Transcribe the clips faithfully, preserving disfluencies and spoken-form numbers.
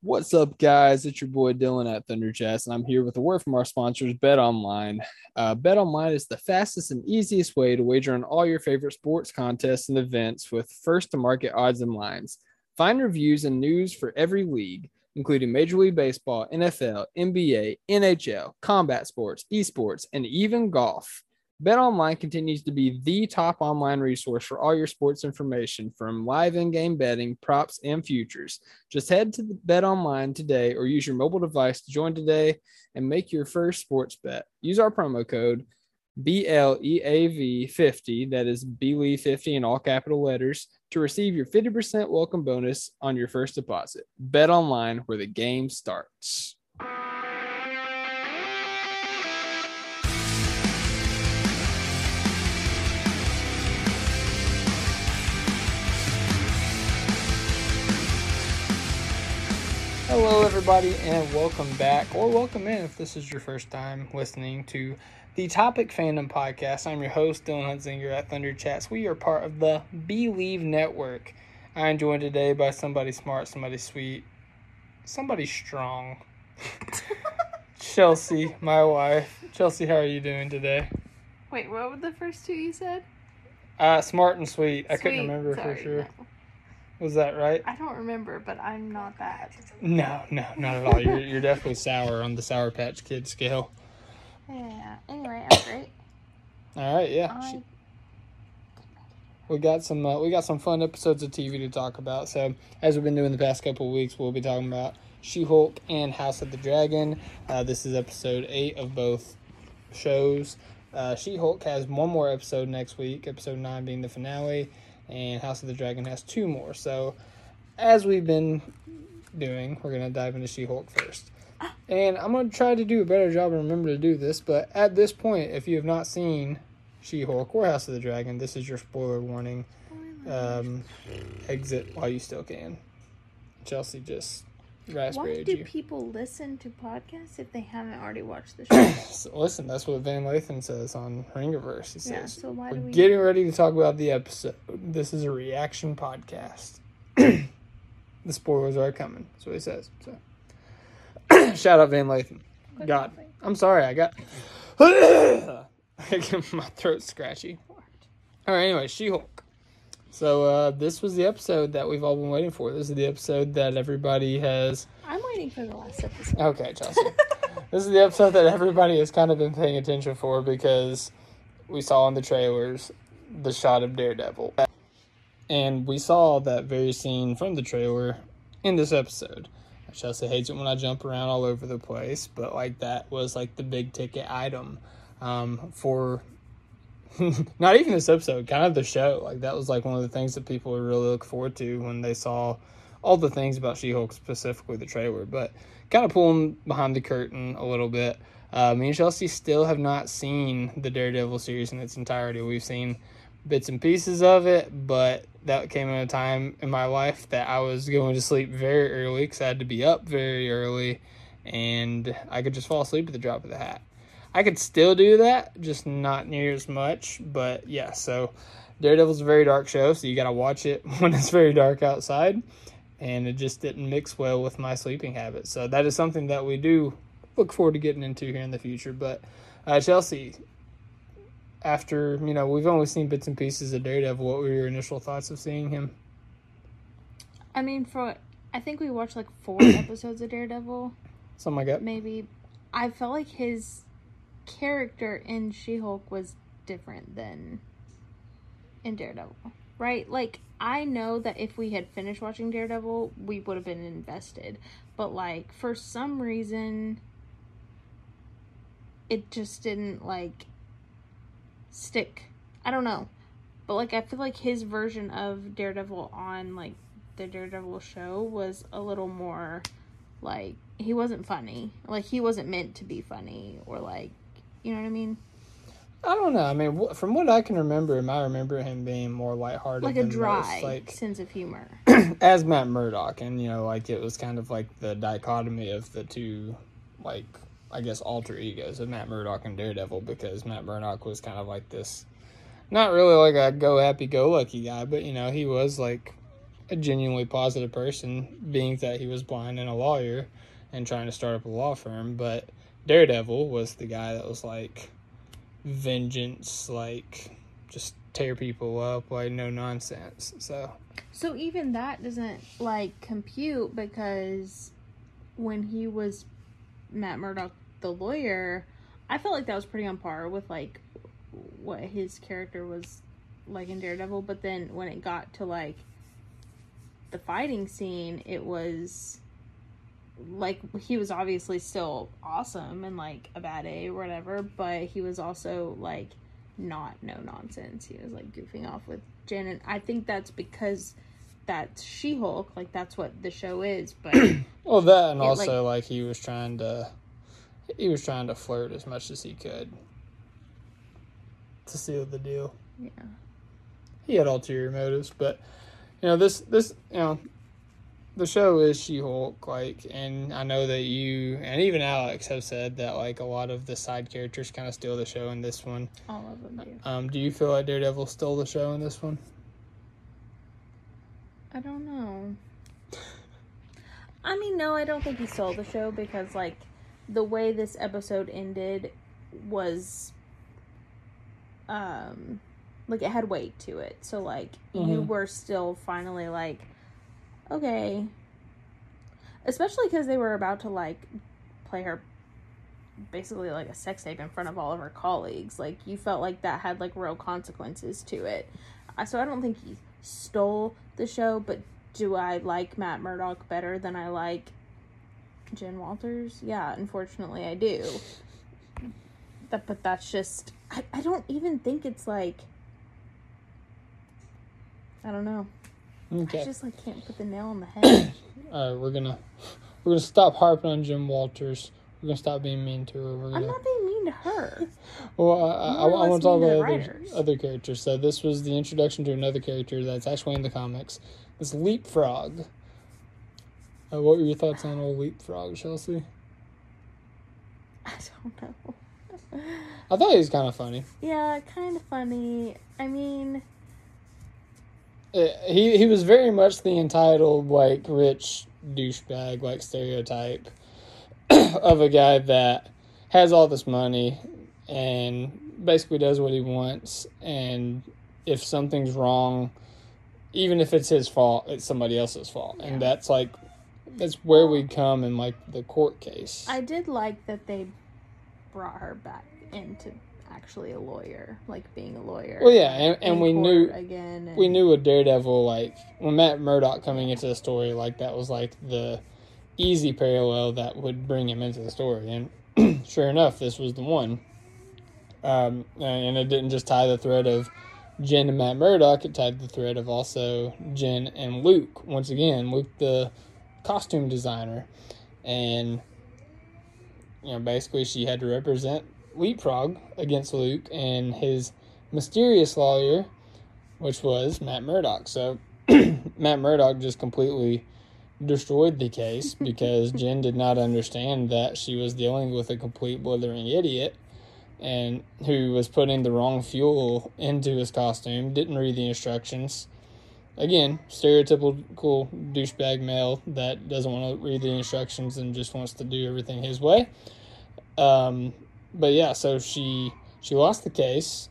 What's up, guys? It's your boy Dylan at Thunder Chats, and I'm here with a word from our sponsors, BetOnline. Uh, BetOnline is the fastest and easiest way to wager on all your favorite sports contests and events with first-to-market odds and lines. Find reviews and news for every league, including Major League Baseball, N F L, N B A, N H L, combat sports, esports, and even golf. BetOnline continues to be the top online resource for all your sports information, from live in-game betting, props, and futures. Just head to the BetOnline today or use your mobile device to join today and make your first sports bet. Use our promo code B L E A V fifty, that is B L E A V fifty in all capital letters, to receive your fifty percent welcome bonus on your first deposit. BetOnline, where the game starts. Hello, everybody, and welcome back, or welcome in if this is your first time listening to the Topic Fandom Podcast. I'm your host, Dylan Huntzinger at Thunder Chats. We are part of the Believe Network. I'm joined today by somebody smart, somebody sweet, somebody strong. Chelsea, my wife. Chelsea, how are you doing today? Wait, what were the first two you said? Uh, smart and sweet. I Sweet. couldn't remember Sorry, for sure. No. Was that right? I don't remember, but I'm not that. No, no, not at all. You're, you're definitely sour on the Sour Patch Kid scale. Yeah. Anyway, I'm great. All right, yeah. I... We got some uh, we got some fun episodes of T V to talk about. So, as we've been doing the past couple of weeks, we'll be talking about She-Hulk and House of the Dragon. Uh, this is episode eight of both shows. Uh, She-Hulk has one more episode next week, episode nine being the finale, and House of the Dragon has two more. So, as we've been doing, we're going to dive into She-Hulk first. And I'm going to try to do a better job and remember to do this, but at this point, if you have not seen She-Hulk or House of the Dragon, this is your spoiler warning. Um, exit while you still can. Chelsea just raspberry Why do you. people listen to podcasts if they haven't already watched the show? So listen, that's what Van Lathan says on Ringiverse. He says, Yeah, so why we're do we... getting ready to talk about the episode. This is a reaction podcast. The spoilers are coming. That's what he says. So, shout out Van Lathan. Quit God, laughing. I'm sorry. I got my throat's scratchy. All right. Anyway, She-Hulk. So uh, this was the episode that we've all been waiting for. This is the episode that everybody has. I'm waiting for the last episode. Okay, Chelsea. This is the episode that everybody has kind of been paying attention for because we saw in the trailers the shot of Daredevil. And we saw that very scene from the trailer in this episode. Chelsea hates it when I jump around all over the place, but like that was like the big ticket item um, for not even this episode, kind of the show. Like that was like one of the things that people would really look forward to when they saw all the things about She-Hulk, specifically the trailer. But kind of pulling behind the curtain a little bit, uh, me and Chelsea still have not seen the Daredevil series in its entirety. We've seen bits and pieces of it, but that came at a time in my life that I was going to sleep very early because I had to be up very early, and I could just fall asleep at the drop of the hat. I could still do that, just not near as much, but yeah, so Daredevil's a very dark show, so you gotta watch it when it's very dark outside, and it just didn't mix well with my sleeping habits. So that is something that we do look forward to getting into here in the future. But uh, Chelsea, after, you know, we've only seen bits and pieces of Daredevil, what were your initial thoughts of seeing him? I mean, for I think we watched like four episodes of Daredevil. Something like that. Maybe. I felt like his character in She-Hulk was different than in Daredevil, right? Like, I know that if we had finished watching Daredevil, we would have been invested, but like for some reason it just didn't like stick. I don't know, but like I feel like his version of Daredevil on like the Daredevil show was a little more like, he wasn't funny, like he wasn't meant to be funny, or like, you know what I mean? I don't know. I mean, from what I can remember him, I remember him being more lighthearted, Like a than dry most, like sense of humor. as Matt Murdock, and you know, like it was kind of like the dichotomy of the two, like I guess alter egos of Matt Murdock and Daredevil, because Matt Murdock was kind of like this, not really like a go happy go lucky guy, but you know, he was like a genuinely positive person, being that he was blind and a lawyer and trying to start up a law firm. But Daredevil was the guy that was like vengeance, like just tear people up, like no nonsense. So So even that doesn't like compute, because when he was Matt Murdock, the lawyer, I felt like that was pretty on par with like what his character was like in Daredevil. But then when it got to like the fighting scene, it was like he was obviously still awesome and like a bad A or whatever, but he was also like not no nonsense. He was like goofing off with Jen, and I think that's because that's She-Hulk, like that's what the show is. But well, that and it, also like, like he was trying to he was trying to flirt as much as he could to seal the deal. Yeah, he had ulterior motives, but you know this this you know the show is She-Hulk, like, and I know that you and even Alex have said that like a lot of the side characters kind of steal the show in this one. all of them do. Um, do you feel like Daredevil stole the show in this one? I don't know. I mean, no, I don't think he stole the show, because like the way this episode ended was um like it had weight to it. So like mm-hmm. you were still finally like, okay. Especially because they were about to like play her basically like a sex tape in front of all of her colleagues. Like you felt like that had like real consequences to it. So I don't think he stole the show, but do I like Matt Murdock better than I like Jen Walters? Yeah, unfortunately I do. That, but that's just, I, I don't even think it's like, I don't know. Okay. I just like can't put the nail on the head. All right, we're gonna we're gonna stop harping on Jen Walters. We're gonna stop being mean to her. We're gonna... I'm not being mean to her. Well, I, I, I want to talk about other, the other characters. So this was the introduction to another character that's actually in the comics. This Leapfrog. Uh, what were your thoughts on old Leapfrog, Chelsea? I don't know. I thought he was kind of funny. Yeah, kind of funny. I mean... It, he, he was very much the entitled, like, rich douchebag, like, stereotype of a guy that has all this money and basically does what he wants, and if something's wrong, even if it's his fault, it's somebody else's fault. Yeah. And that's like that's where well, we come in like the court case. I did like that they brought her back into actually a lawyer, like being a lawyer. Well, yeah, and, and we knew again and... we knew with Daredevil, like when Matt Murdock coming into the story, like that was like the easy parallel that would bring him into the story, and sure enough, this was the one. Um, and it didn't just tie the thread of Jen and Matt Murdock, it tied the thread of also Jen and Luke. Once again, Luke the costume designer. And, you know, basically she had to represent Leapfrog against Luke and his mysterious lawyer, which was Matt Murdock. So Matt Murdock just completely destroyed the case because Jen did not understand that she was dealing with a complete blithering idiot and who was putting the wrong fuel into his costume, didn't read the instructions. Again, stereotypical douchebag male that doesn't want to read the instructions and just wants to do everything his way. Um, but yeah, so she she lost the case,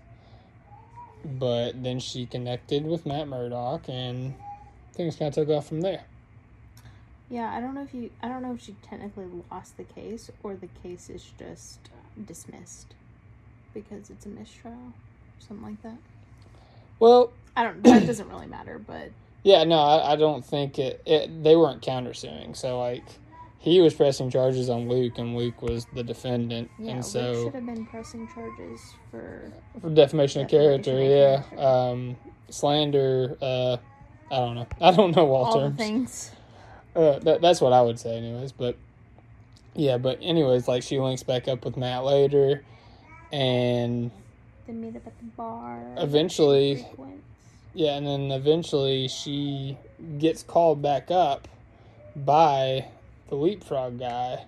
but then she connected with Matt Murdock, and things kind of took off from there. Yeah, I don't know if you I don't know if she technically lost the case or the case is just dismissed because it's a mistrial, something like that. Well, I don't. That doesn't really matter, but yeah, no, I, I don't think it, it. They weren't countersuing, so like he was pressing charges on Luke, and Luke was the defendant, yeah, and so Luke should have been pressing charges for for defamation of character, of yeah, character. Um, slander. Uh, I don't know. I don't know all, all terms. The things. Uh, that, that's what I would say, anyways. But yeah, but anyways, like she links back up with Matt later, and they meet up at the bar. Eventually, yeah, and then eventually she gets called back up by the Leapfrog guy,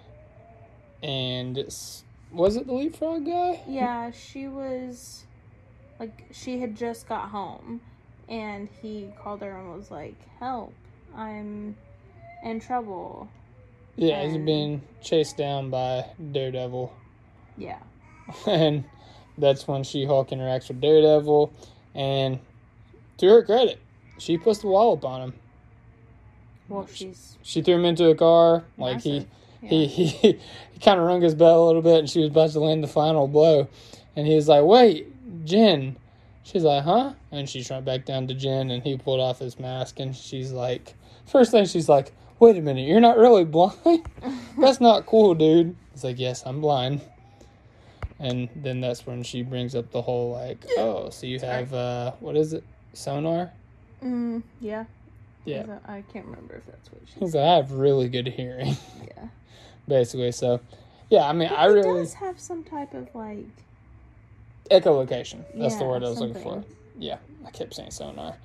and it's, was it the Leapfrog guy? Yeah, she was like she had just got home. and he called her and was like, "Help, I'm in trouble." Yeah, and... he's being chased down by Daredevil. Yeah. And that's when She-Hulk interacts with Daredevil, and to her credit, she puts the wallop on him. Well, she's... She threw him into a car, like massive. he, yeah. he, he, he kind of rung his bell a little bit, and she was about to land the final blow. And he was like, "Wait, Jen." She's like, "Huh?" And she went back down to Jen, and he pulled off his mask, and she's like, first thing she's like, "Wait a minute, you're not really blind? That's not cool, dude." He's like, "Yes, I'm blind." And then that's when she brings up the whole, like, "Oh, so you have, uh, what is it, sonar?" Mm, yeah. Yeah. That, I can't remember if that's what she He's said. like, "I have really good hearing." Yeah. Basically, so, yeah, I mean, But I he really... does have some type of, like... Echolocation. That's yeah, the word I was something. looking for. Yeah, I kept saying sonar.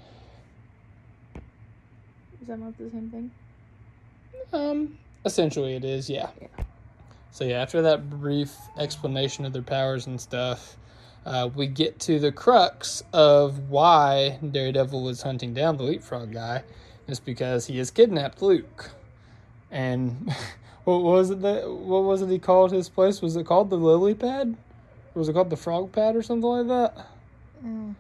Is that not the same thing? Um, essentially it is, yeah. Yeah. So yeah, after that brief explanation of their powers and stuff, uh, we get to the crux of why Daredevil was hunting down the Leapfrog guy. It's because he has kidnapped Luke. And what was it that what was it he called his place? Was it called the Lily Pad? Or was it called the Frog Pad or something like that? Mm.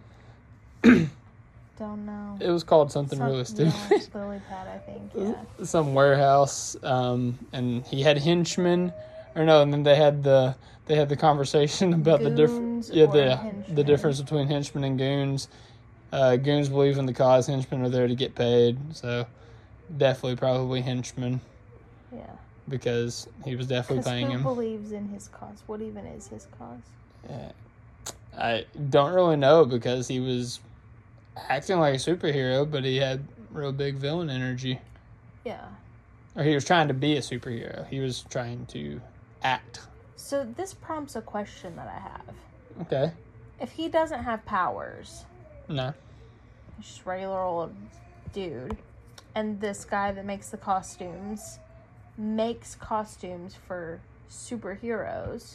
Don't know. It was called something Some, really stupid. Yeah, lily pad, I think. Yeah. Some warehouse, um, and he had henchmen, or no, and then they had the they had the conversation about the difference, Goons yeah, or the henchmen. the difference between henchmen and goons. Uh, goons believe in the cause; henchmen are there to get paid. So, definitely, probably henchmen. Yeah. Because he was definitely paying who him. believes in his cause? What even is his cause? Yeah. I don't really know because he was acting like a superhero, but he had real big villain energy. Yeah. Or he was trying to be a superhero. He was trying to act. So this prompts a question that I have. Okay. If he doesn't have powers, No. he's just a regular old dude, and this guy that makes the costumes makes costumes for superheroes,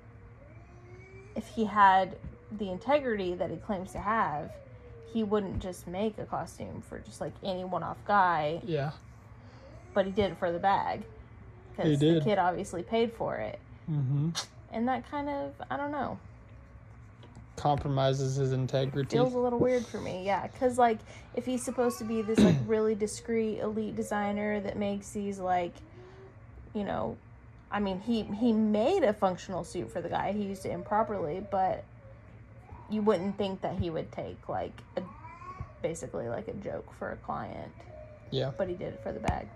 if he had the integrity that he claims to have, he wouldn't just make a costume for just like any one-off guy. Yeah. But he did it for the bag. He Because did. the kid obviously paid for it. Mm-hmm. And that kind of, I don't know, Compromises his integrity. feels a little weird for me. Yeah, because like if he's supposed to be this like really discreet elite designer that makes these like, you know, I mean he he made a functional suit for the guy. He used it improperly, but you wouldn't think that he would take like a basically like a joke for a client. Yeah. But he did it for the bag.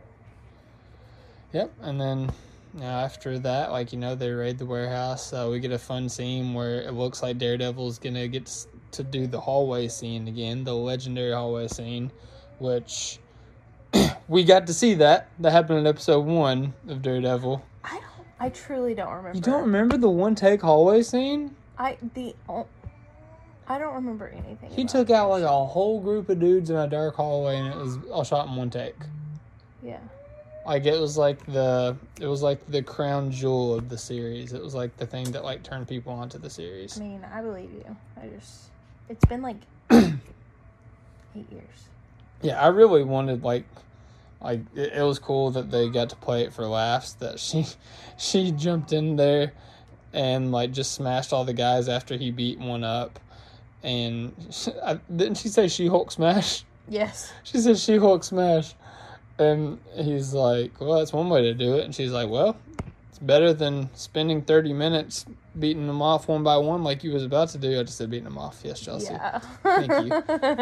Yep. And then now after that, like, you know, they raid the warehouse. Uh, we get a fun scene where it looks like Daredevil's going to get s- to do the hallway scene again, the legendary hallway scene, which we got to see that. That happened in episode one of Daredevil. I don't. I truly don't remember. You don't remember the one take hallway scene? I the. Oh, I don't remember anything. He about took that out like show. a whole group of dudes in a dark hallway, and it was all shot in one take. Yeah. Like it was like the it was like the crown jewel of the series. It was like the thing that like turned people onto the series. I mean, I believe you. I just. It's been like eight years. Yeah, I really wanted like like it, it was cool that they got to play it for laughs. That she she jumped in there and like just smashed all the guys after he beat one up. And she, I, didn't she say She-Hulk smash? Yes. She said She-Hulk smash. And he's like, well, that's one way to do it. And she's like, well, it's better than spending thirty minutes beating them off one by one like you was about to do. I just said beating them off. Yes, Chelsea. Yeah. Thank you.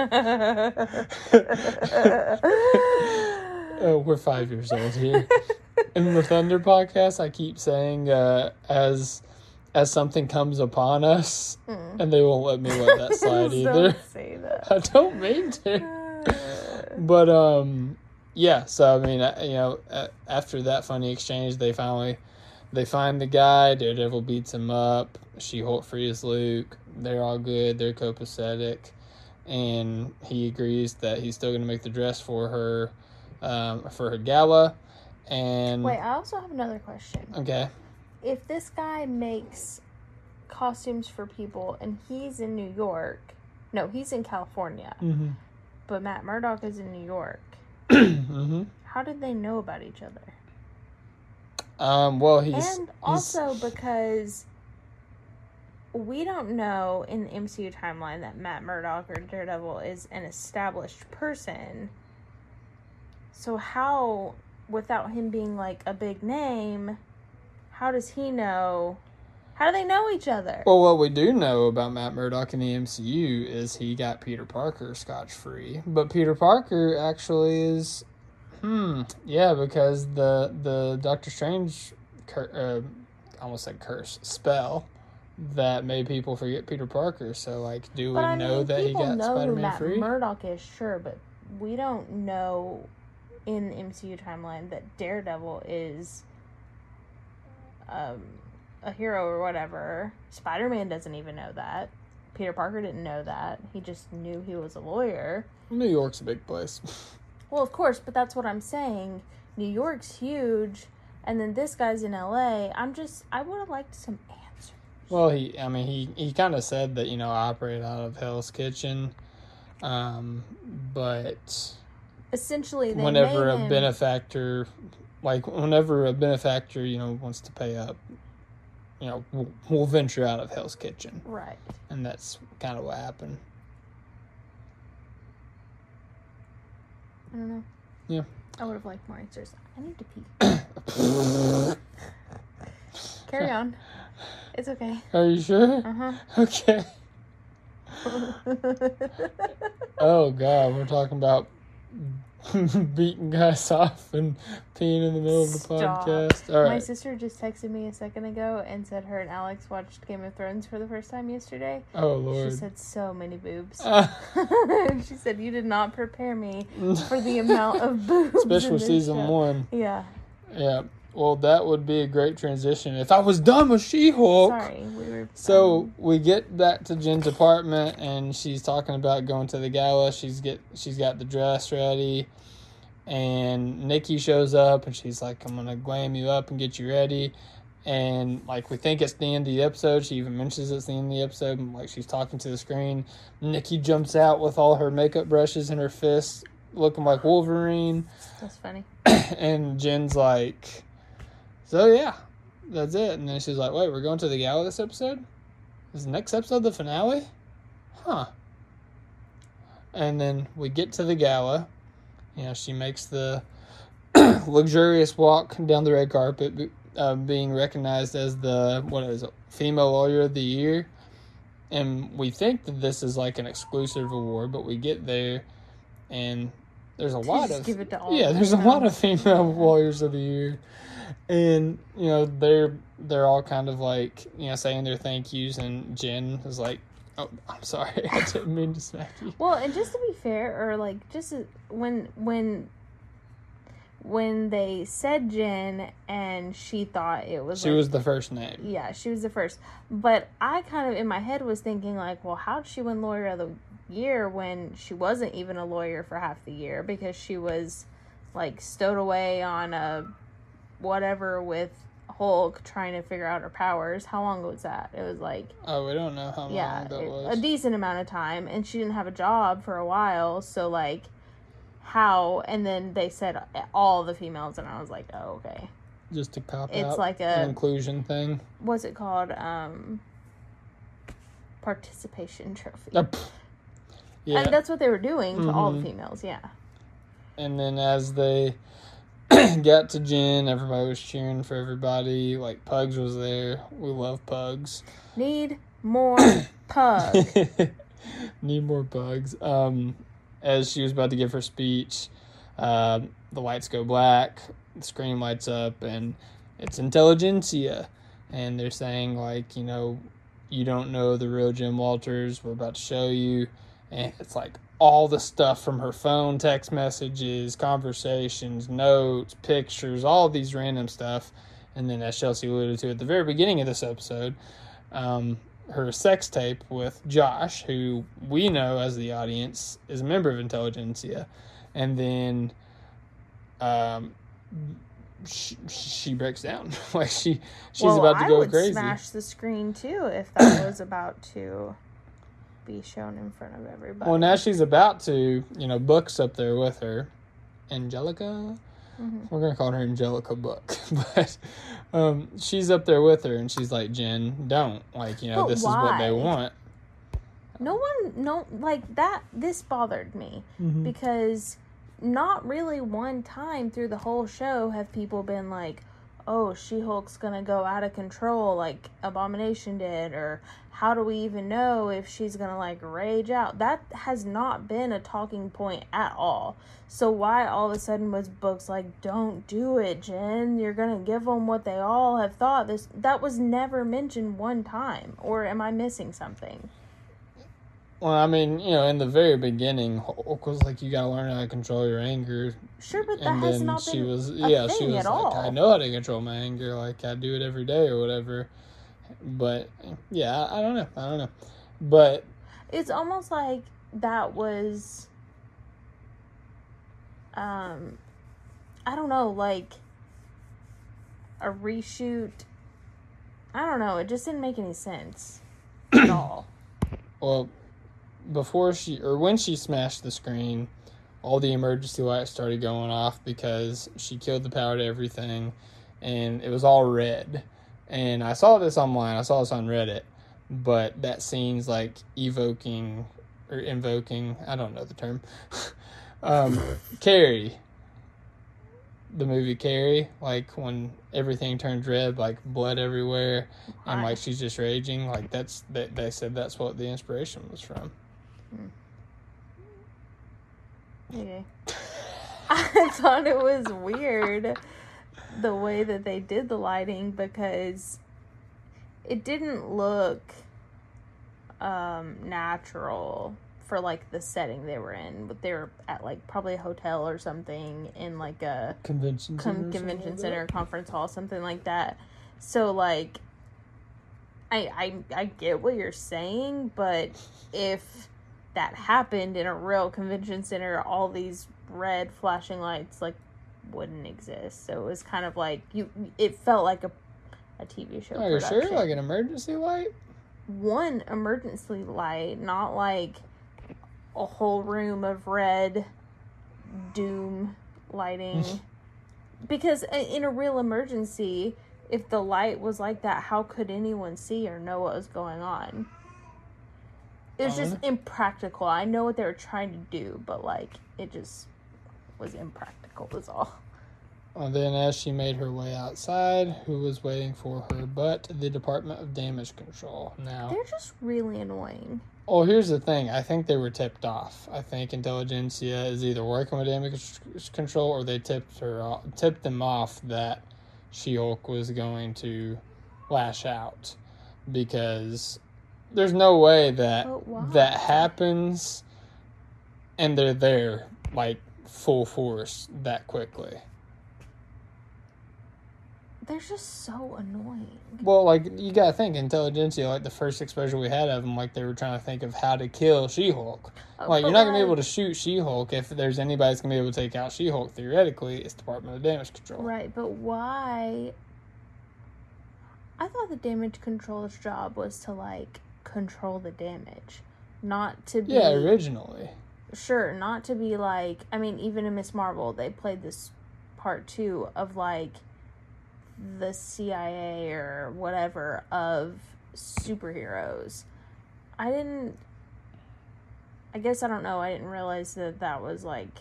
uh, we're five years old here. In the Thunder podcast, I keep saying uh, as as something comes upon us, Mm. and they won't let me let that slide either. Don't say that. I don't mean to. But, um... yeah, so I mean, you know, after that funny exchange, they finally, they find the guy. Daredevil beats him up. She-Hulk frees Luke. They're all good. They're copacetic, and he agrees that he's still going to make the dress for her, um, for her gala. And Wait, I also have another question. okay, If this guy makes costumes for people and he's in New York, no, he's in California. mm-hmm. but Matt Murdock is in New York. mm-hmm. How did they know about each other? Um, well, he's... And he's, also because we don't know in the M C U timeline that Matt Murdock or Daredevil is an established person. So how, without him being, like, a big name, how does he know... How do they know each other? Well, what we do know about Matt Murdock in the M C U is he got Peter Parker scotch-free. But Peter Parker actually is... Hmm, yeah, because the the Doctor Strange, cur- uh, I almost said curse, spell that made people forget Peter Parker. So, like, do but we I know mean, that he people got know who Spider-Man Matt free? Murdock is, sure, but we don't know in the M C U timeline that Daredevil is um, a hero or whatever. Spider-Man doesn't even know that. Peter Parker didn't know that. He just knew he was a lawyer. New York's a big place. Well, of course, but that's what I'm saying. New York's huge, and then this guy's in L A. I'm just, I would have liked some answers. Well, he, I mean, he, he kind of said that, you know, I operate out of Hell's Kitchen, um, but Essentially, they whenever made a him, benefactor, like, whenever a benefactor, you know, wants to pay up, you know, we'll, we'll venture out of Hell's Kitchen. right. And that's kind of what happened. I don't know. Yeah. I would have liked more answers. I need to pee. Carry on. It's okay. Are you sure? Uh-huh. Okay. Oh, God. We're talking about beating guys off and peeing in the middle of the Stop. podcast. All right. My sister just texted me a second ago and said her and Alex watched Game of Thrones for the first time yesterday. Oh, Lord. She said so many boobs. Uh, She said, you did not prepare me for the amount of boobs. especially in for this season show. one. Yeah. Yeah. Well, that would be a great transition if I was done with She-Hulk. Sorry. We were. So um, we get back to Jen's apartment, and she's talking about going to the gala. She's get she's got the dress ready, and Nikki shows up, and she's like, "I'm gonna glam you up and get you ready." And like we think it's the end of the episode. She even mentions it's the end of the episode, and like she's talking to the screen. Nikki jumps out with all her makeup brushes in her fists, looking like Wolverine. That's funny. And Jen's like, "So yeah, that's it." And then she's like, "Wait, we're going to the gala this episode? Is the next episode the finale? Huh." And then we get to the gala. You know, she makes the luxurious walk down the red carpet, uh, being recognized as the, what is it, Female Lawyer of the Year. And we think that this is like an exclusive award, but we get there and there's a lot just of give it to all yeah, of there's a them. lot of female lawyers of the year, and you know they're they're all kind of like you know saying their thank yous, and Jen is like, "Oh, I'm sorry, I didn't mean to smack you." Well, and just to be fair, or like just as- when when when they said Jen and she thought it was She like, was the first name. yeah, she was the first. But I kind of in my head was thinking like, well, how did she win Lawyer of the Year when she wasn't even a lawyer for half the year because she was like stowed away on a whatever with Hulk trying to figure out her powers. How long was that? It was like Oh, we don't know how long yeah, that it- was. a decent amount of time, and she didn't have a job for a while. So like, how? And then they said all the females, and I was like, oh, okay. Just a cop It's out, like a- an inclusion thing. What's it called? Um, participation trophy. Uh, pff. Yeah, And that's what they were doing to all the Mhm. females. Yeah. and then as they got to Jen, everybody was cheering for everybody. Like Pugs was there. We love Pugs. Need more pug. Need more Pugs. Um, as she was about to give her speech, um, the lights go black, the screen lights up, and it's Intelligentsia. And they're saying, like, you know, you don't know the real Jim Walters. We're about to show you. And it's like all the stuff from her phone, text messages, conversations, notes, pictures, all of these random stuff. And then, as Chelsea alluded to at the very beginning of this episode, um, her sex tape with Josh, who we know as the audience is a member of Intelligentsia. And then um, she, she breaks down. Like she she's well, about to I go would crazy. smash the screen too if that was about to be shown in front of everybody. Well, now she's about to, you know, Book's up there with her. Angelica? Mm-hmm. We're going to call her Angelica Book. But um, she's up there with her, and she's like, Jen, don't. Like, you know, but this why? is what they want. No one, no, like, that, this bothered me. Mm-hmm. Because not really one time through the whole show have people been like, oh, She-Hulk's gonna go out of control like Abomination did, or how do we even know if she's gonna like rage out? That has not been a talking point at all. So why all of a sudden was Books like, don't do it, Jen, you're gonna give them what they all have thought? This that was never mentioned one time, or am I missing something? Well, I mean, you know, in the very beginning, Hulk was like, you gotta learn how to control your anger. Sure, but that and has then not she been was, a yeah, thing she was at like, all. I know how to control my anger, like, I do it every day or whatever. But, yeah, I, I don't know, I don't know. But... It's almost like that was, um, I don't know, like, a reshoot. I don't know, it just didn't make any sense at all. Well, before she, or when she smashed the screen, all the emergency lights started going off because she killed the power to everything, and it was all red. And I saw this online, I saw this on Reddit, but that scene's like evoking, or invoking, I don't know the term, um, Carrie. The movie Carrie, like when everything turns red, like blood everywhere, and like she's just raging, like that's, they, they said that's what the inspiration was from. Okay. I thought it was weird the way that they did the lighting, because it didn't look um, natural for like the setting they were in. But they were at like probably a hotel or something, in like a convention center, com- convention center, conference hall, something like that. So like, I I I get what you're saying, but if that happened in a real convention center, all these red flashing lights like wouldn't exist. So it was kind of like you. It felt like a a T V show. Are you production. sure? Like an emergency light? One emergency light, not like a whole room of red doom lighting. Because in a real emergency, if the light was like that, how could anyone see or know what was going on? It was just impractical. I know what they were trying to do, but like it just was impractical was all. And then as she made her way outside, who was waiting for her but the Department of Damage Control. Now, they're just really annoying. Oh, here's the thing. I think they were tipped off. I think Intelligentsia is either working with Damage Control, or they tipped her off, tipped them off that She-Hulk was going to lash out, because there's no way that that happens and they're there like full force that quickly. They're just so annoying. Well, like, you gotta think, Intelligentsia, like, the first exposure we had of them, like, they were trying to think of how to kill She-Hulk. Uh, like, you're not gonna like, be able to shoot She-Hulk. If there's anybody that's gonna be able to take out She-Hulk, theoretically, it's Department of Damage Control. Right, but why? I thought the Damage Control's job was to, like, control the damage. Not to be... Yeah, originally. Sure, not to be, like... I mean, even in Miz Marvel, they played this part, too, of, like... the C I A or whatever of superheroes. I didn't... I guess I don't know. I didn't realize that that was, like...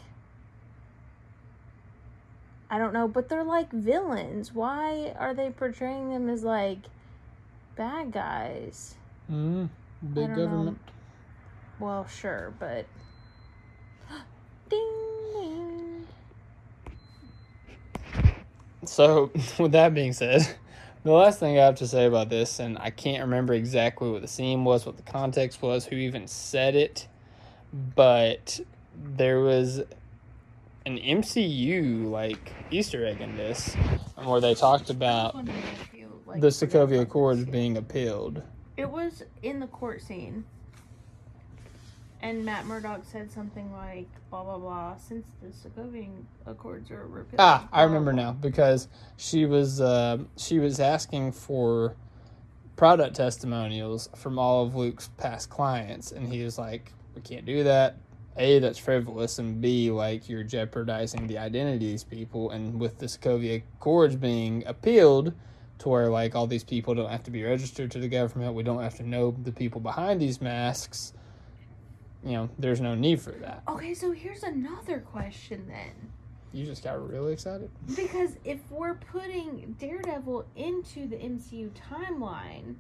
I don't know, but they're, like, villains. Why are they portraying them as, like, bad guys? Mm-hmm. Big government. Know. Well, sure, but... Ding, ding. So, with that being said, the last thing I have to say about this, and I can't remember exactly what the scene was, what the context was, who even said it, but there was an M C U, like, Easter egg in this, where they talked about you, like, the Sokovia Accords being appealed. It was in the court scene. And Matt Murdock said something like, blah, blah, blah, since the Sokovian Accords are repealed. Ah, I remember now, because she was uh, she was asking for product testimonials from all of Luke's past clients, and he was like, we can't do that. A, that's frivolous, and B, like, you're jeopardizing the identity of these people. And with the Sokovia Accords being appealed to where, like, all these people don't have to be registered to the government, we don't have to know the people behind these masks, you know, there's no need for that. Okay, so here's another question then. You just got really excited. Because if we're putting Daredevil into the M C U timeline,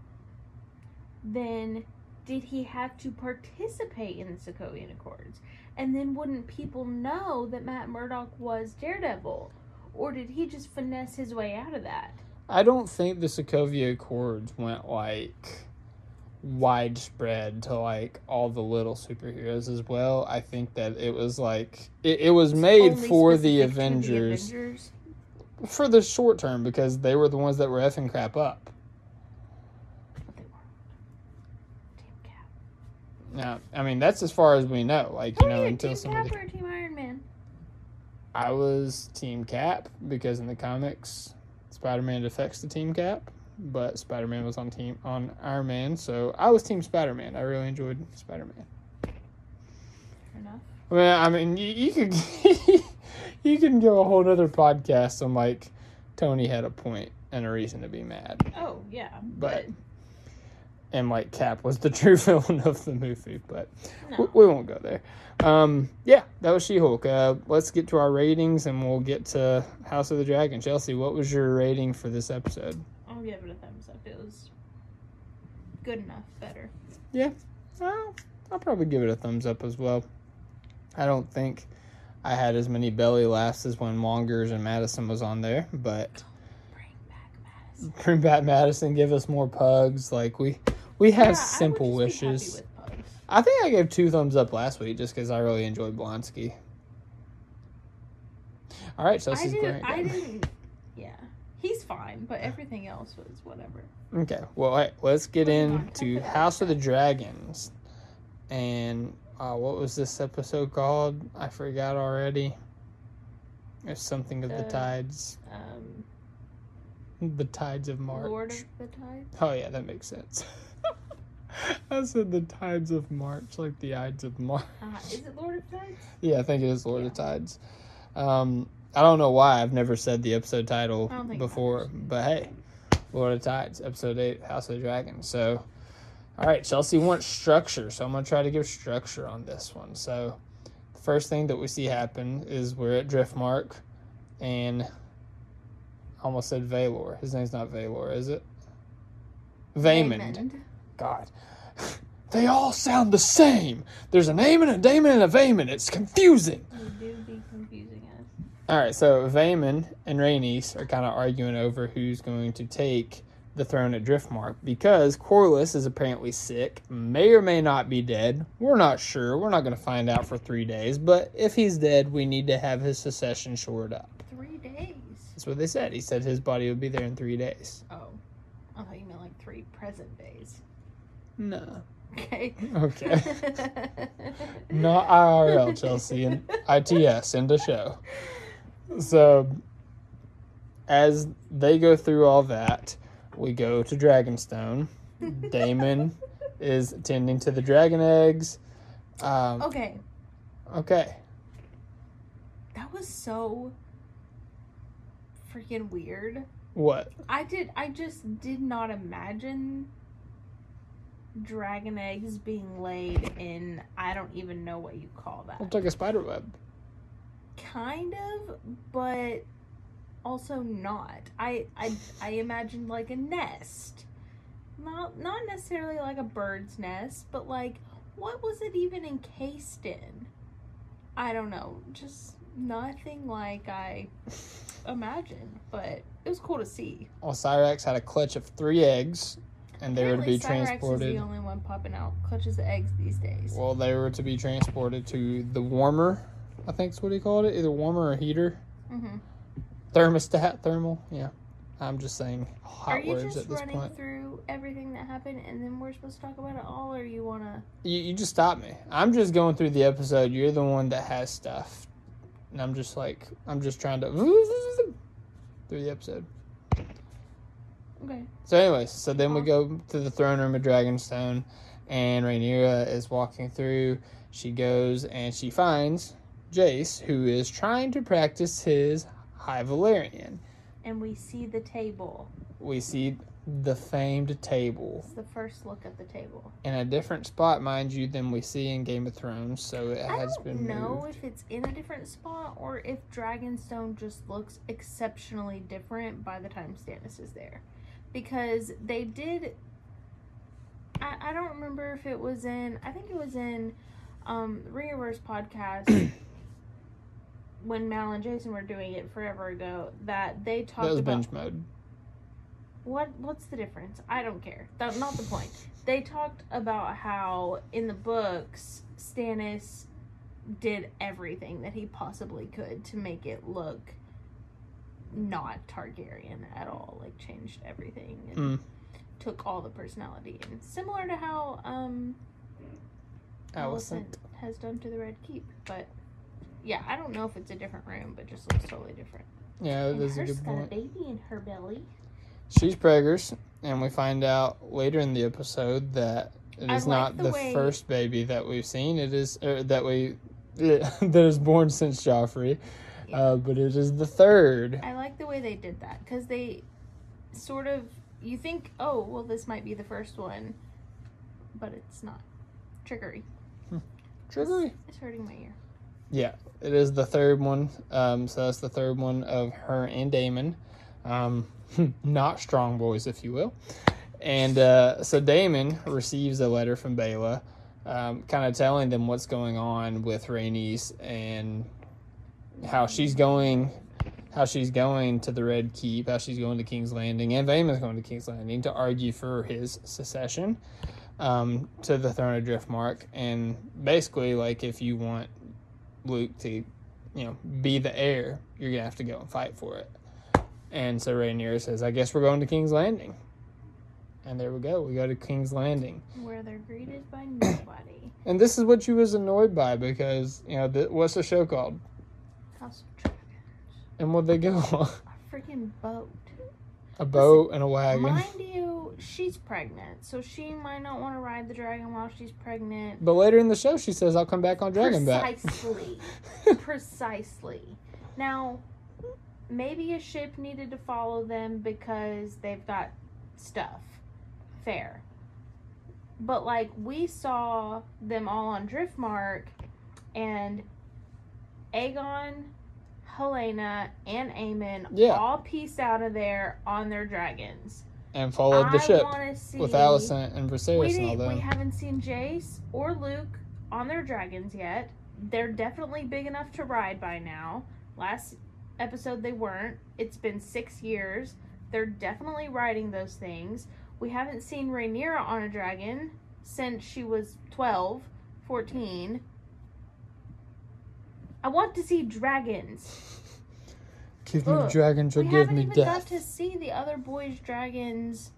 then did he have to participate in the Sokovian Accords? And then wouldn't people know that Matt Murdock was Daredevil? Or did he just finesse his way out of that? I don't think the Sokovia Accords went, like, widespread to, like, all the little superheroes as well. I think that it was, like, it, it was made Only for the specific to Avengers, the Avengers for the short term, because they were the ones that were effing crap up. But they weren't. Team Cap. Now, I mean, that's as far as we know. Like, you Oh, know, yeah, until Team somebody... Cap or Team Iron Man? I was Team Cap, because in the comics, Spider-Man defects to Team Cap, but Spider-Man was on team on Iron Man, so I was Team Spider-Man. I really enjoyed Spider-Man. Fair enough. Well, I mean, you, you could you can go a whole other podcast on, like, Tony had a point and a reason to be mad. Oh, yeah. But, and, like, Cap was the true villain of the movie, but No. we, we won't go there. Um, yeah, that was She-Hulk. Uh, let's get to our ratings, and we'll get to House of the Dragon. Chelsea, what was your rating for this episode? I'll give it a thumbs up. It was good enough, better. Yeah, I'll, I'll probably give it a thumbs up as well. I don't think I had as many belly laughs as when Mongers and Madison was on there, but Bring back Madison. bring back Madison, give us more pugs. Like, we we have Yeah, simple I would just be happy wishes. with Pugs. I think I gave two thumbs up last week just because I really enjoyed Blonsky. All right, I Chelsea's didn't. great. I didn't. Yeah, he's fine, but everything else was whatever. Okay, well, all right, let's get Moving on, into cut for that. House of the Dragons. And uh, what was this episode called? I forgot already. It's something of the Uh, tides. Um, The tides of March. Lord of the Tides. Oh, yeah, that makes sense. I said the tides of March, like the Ides of March. Uh, is it Lord of the Tides? Yeah, I think it is Lord Yeah. of Tides. Um, I don't know why I've never said the episode title I don't think it before, matters. but hey, Lord of Tides, episode eight, House of the Dragon. So, all right, Chelsea wants structure, so I'm going to try to give structure on this one. So, the first thing that we see happen is we're at Driftmark, and I almost said Valor. His name's not Valor, is it? Vaymond. Vaymond. God. They all sound the same. There's a name and a Damon and a Vaymond. It's confusing. You do be confusing us. All right, so Vaymond and Rhaenys are kind of arguing over who's going to take the throne at Driftmark because Corlys is apparently sick, may or may not be dead. We're not sure. We're not going to find out for three days. But if he's dead, we need to have his succession shored up. Three days. That's what they said. He said his body would be there in three days. Oh, I thought you meant like three present days. No. Okay. Okay. Not I R L, Chelsea, and I T S, end of show. So, as they go through all that, we go to Dragonstone. Damon is tending to the dragon eggs. Um, Okay, okay. that was so freaking weird. What? I did. I just did not imagine dragon eggs being laid in. I don't even know what you call that. Looks like a spider web. Kind of, but also not. I I I imagined like a nest, not not necessarily like a bird's nest, but like what was it even encased in? I don't know. Just nothing like I imagined, but it was cool to see. Well, Cyrax had a clutch of three eggs, and they were to be Apparently, Cyrax transported. is the only one popping out clutches of eggs these days. Well, they were to be transported to the warmer, I think is what he called it, either warmer or heater. Mm-hmm. Thermostat, thermal, yeah. I'm just saying hot Are you words just at this running point. through everything that happened, and then we're supposed to talk about it all, or you wanna? You, you just stop me. I'm just going through the episode. You're the one that has stuff. And I'm just like, I'm just trying to through the episode. Okay. So anyways, so then we Uh-huh. go to the throne room of Dragonstone, and Rhaenyra is walking through. She goes and she finds Jace, who is trying to practice his High Valyrian. And we see the table. We see the famed table. It's the first look at the table. In a different spot, mind you, than we see in Game of Thrones, so it I has don't been know moved. if it's in a different spot or if Dragonstone just looks exceptionally different by the time Stannis is there. Because they did... I, I don't remember if it was in... I think it was in um, Ringerverse podcast when Mal and Jason were doing it forever ago, that they talked That was about... binge mode. What what's the difference? I don't care. That's not the point. They talked about how in the books Stannis did everything that he possibly could to make it look not Targaryen at all. Like changed everything and Mm. took all the personality in. Similar to how um Alicent. Alicent has done to the Red Keep. But yeah, I don't know if it's a different room, but just looks totally different. Yeah, that And is a hers good got a point. baby in her belly. She's preggers, and we find out later in the episode that it I is like not the the way- first baby that we've seen. It is er, that we that is born since Joffrey, uh, but it is the third. I like the way they did that because they sort of, you think, oh, well, this might be the first one, but it's not. Trickery. Trickery. It's hurting my ear. Yeah, it is the third one. Um, so that's the third one of her and Daemon. Um, not strong boys, if you will. And uh, so Daemon receives a letter from Baela, um, kind of telling them what's going on with Rhaenys and how she's going, how she's going to the Red Keep, how she's going to King's Landing, and Daemon's going to King's Landing to argue for his secession um, to the throne of Driftmark. And basically, like, if you want Luke to, you know, be the heir, you're gonna have to go and fight for it. And so Rhaenyra says, I guess we're going to King's Landing. And there we go. We go to King's Landing. Where they're greeted by nobody. And this is what you was annoyed by because, you know, the, what's the show called? House of Dragons. And what'd they go on? A freaking boat. A boat and a wagon. Mind you, she's pregnant, so she might not want to ride the dragon while she's pregnant. But later in the show, she says, I'll come back on Dragonback. Precisely. Precisely. Now, maybe a ship needed to follow them because they've got stuff. Fair. But, like, we saw them all on Driftmark, and Aegon, Helena, and Aemon Yeah. all pieced out of there on their dragons. And followed the I ship wanna see, with Alicent and We, Viserys and all didn't- we them. haven't seen Jace or Luke on their dragons yet. They're definitely big enough to ride by now. Last episode they weren't. It's been six years. They're definitely riding those things. We haven't seen Rhaenyra on a dragon since she was twelve, fourteen. I want to see dragons. Give me Ugh. dragons or We give haven't me even death. got to see the other boys' dragons.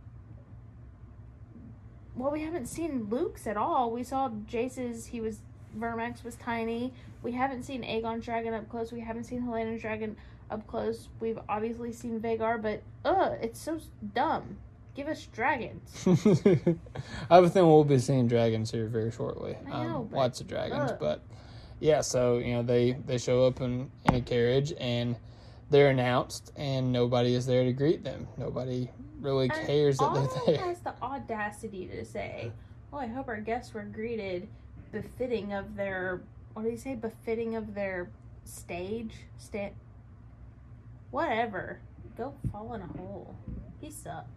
Well, we haven't seen Luke's at all. We saw Jace's, he was, Vermax was tiny. We haven't seen Aegon's dragon up close. We haven't seen Helena's dragon up close. We've obviously seen Vhagar, but, ugh, it's so dumb. Give us dragons. I have a thing we'll be seeing dragons here very shortly. I know, um, but- lots of dragons, ugh. but yeah. So you know they they show up in, in a carriage and they're announced, and nobody is there to greet them. Nobody really And cares that Otto they're there. has the audacity to say, "Oh, I hope our guests were greeted befitting of their, what did he say? Befitting of their stage, sta- whatever. Go fall in a hole. He sucks."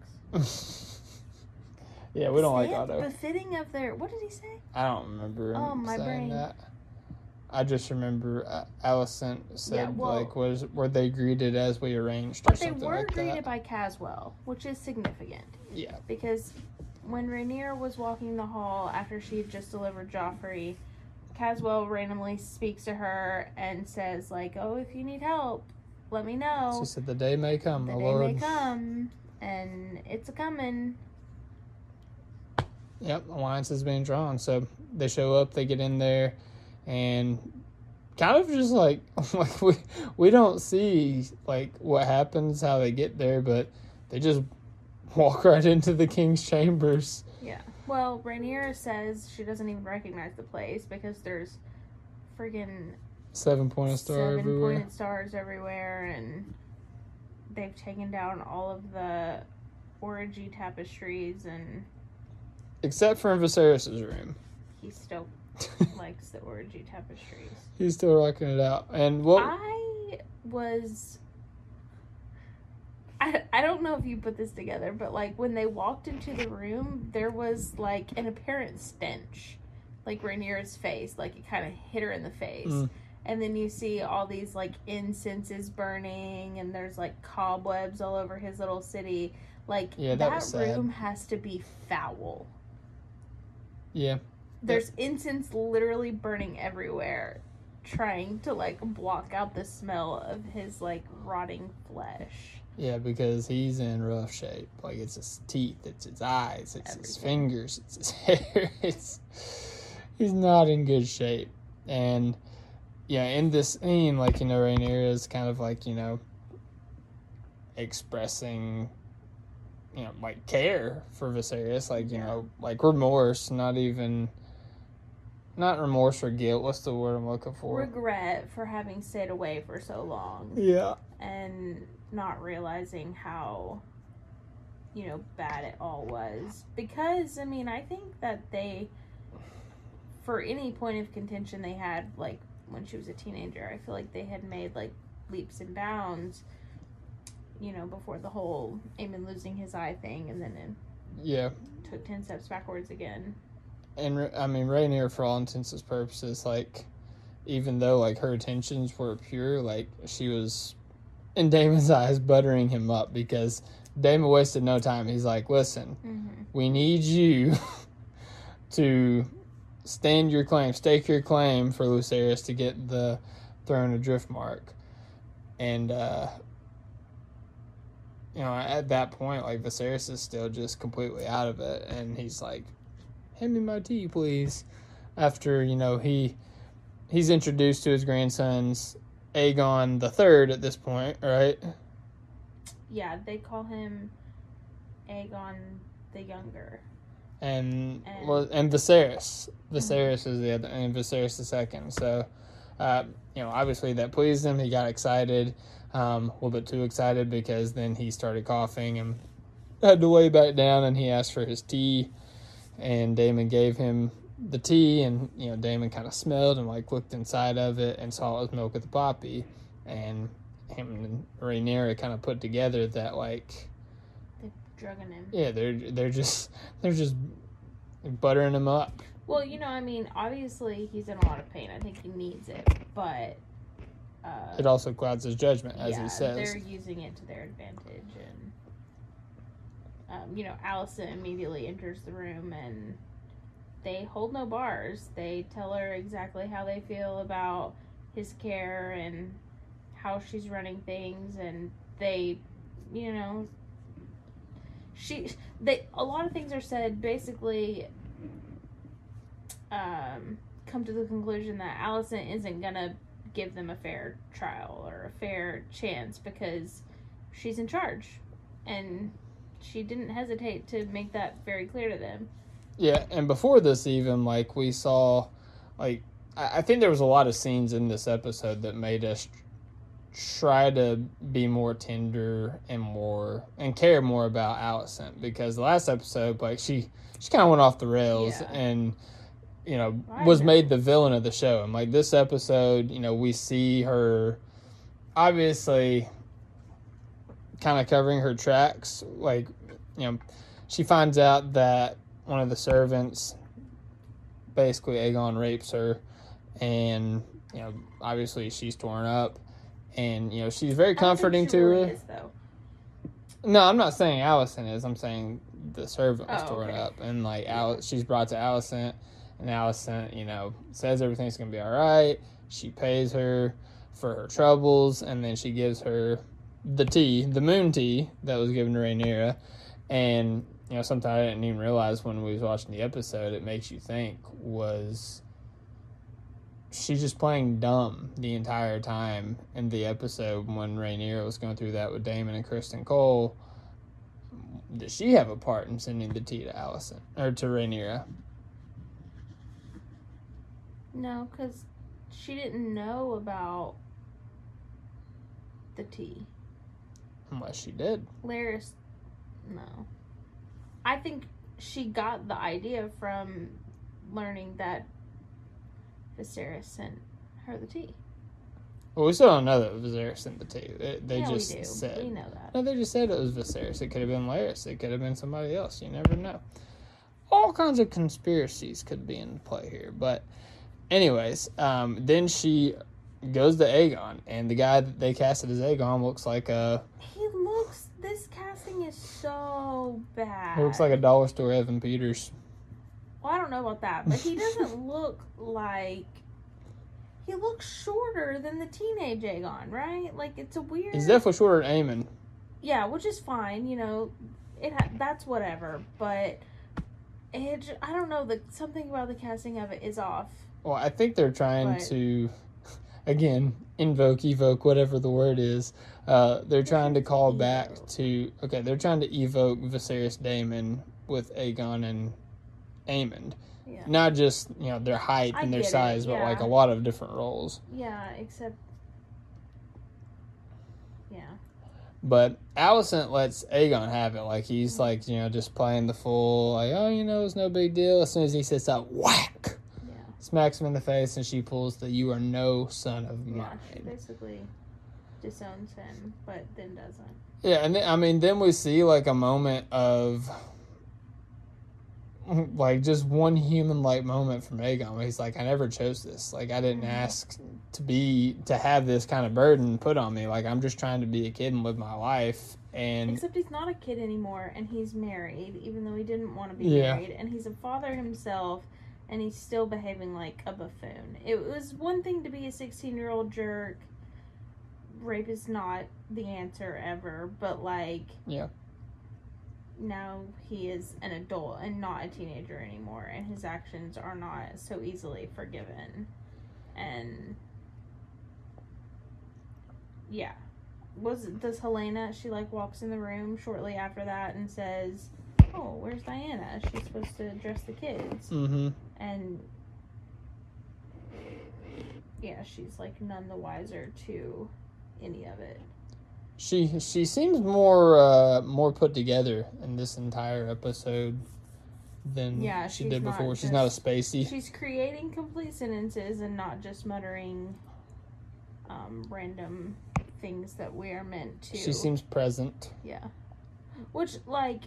Yeah, we don't like Stand- Otto. Befitting of their, what did he say? I don't remember him Oh, my saying brain. that. I just remember uh, Alicent said, Yeah, well- like, was were they greeted as we arranged or But they something were like greeted that? by Caswell, which is significant. Yeah. Because when Rhaenyra was walking the hall after she had just delivered Joffrey, Caswell randomly speaks to her and says, like, oh, if you need help, let me know. She said, the day may come, The my day lord. may come, and it's a coming. Yep, alliance is being drawn. So they show up, they get in there, and kind of just like like we we don't see like what happens, how they get there, but they just walk right into the king's chambers. Yeah. Well, Rhaenyra says she doesn't even recognize the place because there's friggin' Seven pointed star seven everywhere. pointed stars everywhere, and they've taken down all of the orgy tapestries, and Except for in Viserys' room. he still likes the orgy tapestries. He's still rocking it out. And what? I was. I, I don't know if you put this together, but like when they walked into the room, there was like an apparent stench. Like Rhaenyra's face, like it kind of hit her in the face. Mm. And then you see all these like incenses burning, and there's like cobwebs all over his little city. Like Yeah, that that, was sad. room has to be foul. Yeah. There's incense literally burning everywhere, trying to like block out the smell of his like rotting flesh. Yeah, because he's in rough shape. Like, it's his teeth, it's his eyes, it's his Everything. fingers, it's his hair. It's he's not in good shape. And yeah, in this scene, like, you know, Rhaenyra is kind of like, you know, expressing, you know, like care for Viserys, like, you Yeah. know, like remorse, not even, not remorse or guilt. What's the word I'm looking for? Regret for having stayed away for so long. Yeah. And not realizing how, you know, bad it all was. Because, I mean, I think that they, for any point of contention they had, like, when she was a teenager, I feel like they had made, like, leaps and bounds, you know, before the whole Aemon losing his eye thing, and then it Yeah. took ten steps backwards again. And, I mean, Rhaenyra, for all intents and purposes, like, even though, like, her intentions were pure, like, she was, in Daemon's eyes, buttering him up, because Daemon wasted no time. He's like, listen, Mm-hmm. we need you to stand your claim, stake your claim for Lucerys to get the throne of Driftmark. And, uh, you know, at that point, like, Viserys is still just completely out of it, and he's like, hand me my tea, please. After, you know, he he's introduced to his grandsons, Aegon the Third at this point, right? Yeah, they call him Aegon the Younger. And And- well, and Viserys. Viserys is the other, and Viserys the second. So, uh, you know, obviously that pleased him. He got excited, um, a little bit too excited, because then he started coughing and had to lay back down, and he asked for his tea, and Daemon gave him the tea, and, you know, Daemon kind of smelled and, like, looked inside of it and saw it was milk of the poppy, and him and Rhaenyra kind of put together that, like, They're drugging him. yeah, they're they're just they're just buttering him up. Well, you know, I mean, obviously he's in a lot of pain. I think he needs it, but uh, It also clouds his judgment, as yeah, he says. they're using it to their advantage, and um, you know, Alicent immediately enters the room, and they hold no bars. They tell her exactly how they feel about his care and how she's running things, and they, you know, she they a lot of things are said basically. Um, come to the conclusion that Alicent isn't gonna give them a fair trial or a fair chance because she's in charge, and she didn't hesitate to make that very clear to them. Yeah, and before this even, like, we saw, like, I, I think there was a lot of scenes in this episode that made us try to be more tender and more, and care more about Alicent, because the last episode, like, she, she kind of went off the rails, Yeah. and, you know, I was know. made the villain of the show. And, like, this episode, you know, we see her obviously kind of covering her tracks. Like, you know, she finds out that one of the servants, basically Aegon, rapes her, and, you know, obviously she's torn up, and, you know, she's very comforting I don't think she to really her. is, though. No, I'm not saying Alicent is. I'm saying the servant was Oh, torn okay. up, and, like, Al- she's brought to Alicent, and Alicent, you know, says everything's gonna be all right. She pays her for her troubles, and then she gives her the tea, the moon tea that was given to Rhaenyra. And, you know, something I didn't even realize when we was watching the episode, it makes you think, was she's just playing dumb the entire time in the episode when Rhaenyra was going through that with Daemon and Kristen Cole. does she have a part in sending the tea to Alicent or to Rhaenyra? No, because she didn't know about the tea. Unless she did. Larys, no. I think she got the idea from learning that Viserys sent her the tea. Well, we still don't know that Viserys sent the tea. They, they yeah, just we do. said. We know that. No, they just said it was Viserys. It could have been Larys. It could have been somebody else. You never know. All kinds of conspiracies could be in play here. But anyways, um, then she goes to Aegon, and the guy that they casted as Aegon looks like a... He looks... This casting is so bad. He looks like a dollar store Evan Peters. Well, I don't know about that, but he doesn't look like... He looks shorter than the teenage Aegon, right? Like, it's a weird... He's definitely shorter than Aemon. Yeah, which is fine, you know. It ha- That's whatever, but... It, j- I don't know, the something about the casting of it is off. Well, I think they're trying But- to, again, invoke, evoke, whatever the word is. Uh, they're trying to call back to, okay, they're trying to evoke Viserys Daemon with Aegon and Aemond. Yeah. Not just, you know, their height I and their get it, size, but yeah. like a lot of different roles. Yeah, except... Yeah. But Alicent lets Aegon have it. Like, he's like, you know, just playing the full, like, oh, you know, it's no big deal. As soon as he sits up, whack! Yeah. Smacks him in the face, and she pulls the "you are no son of Yeah, mine." she basically disowns him, but then doesn't. Yeah, and then, I mean, then we see like a moment of like just one human-like moment from Aegon where he's like, I never chose this. Like, I didn't ask to be to have this kind of burden put on me. Like, I'm just trying to be a kid and live my life. And Except he's not a kid anymore, and he's married, even though he didn't want to be Yeah. married, and he's a father himself, and he's still behaving like a buffoon. It was one thing to be a sixteen-year-old jerk. Rape is not the answer ever, but, like... Yeah. Now he is an adult and not a teenager anymore, and his actions are not so easily forgiven. And... Yeah. Was does Helena, she, like, walks in the room shortly after that and says, oh, where's Diana? She's supposed to address the kids. Mm-hmm. And... Yeah, she's, like, none the wiser to any of it. She she seems more uh, more put together in this entire episode than Yeah, she she's did not before. She's not a just- spacey. She's creating complete sentences and not just muttering um, random things that we are meant to. She seems present. Yeah. Which, like,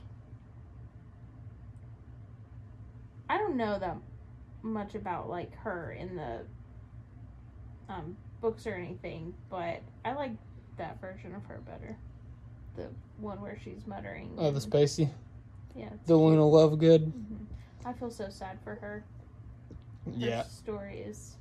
I don't know that much about, like, her in the um, books or anything, but I like that version of her better. The one where she's muttering. Oh, the and- spacey. Yeah. it's The cute. Luna Lovegood. Mhm. I feel so sad for her. Her Yeah. story is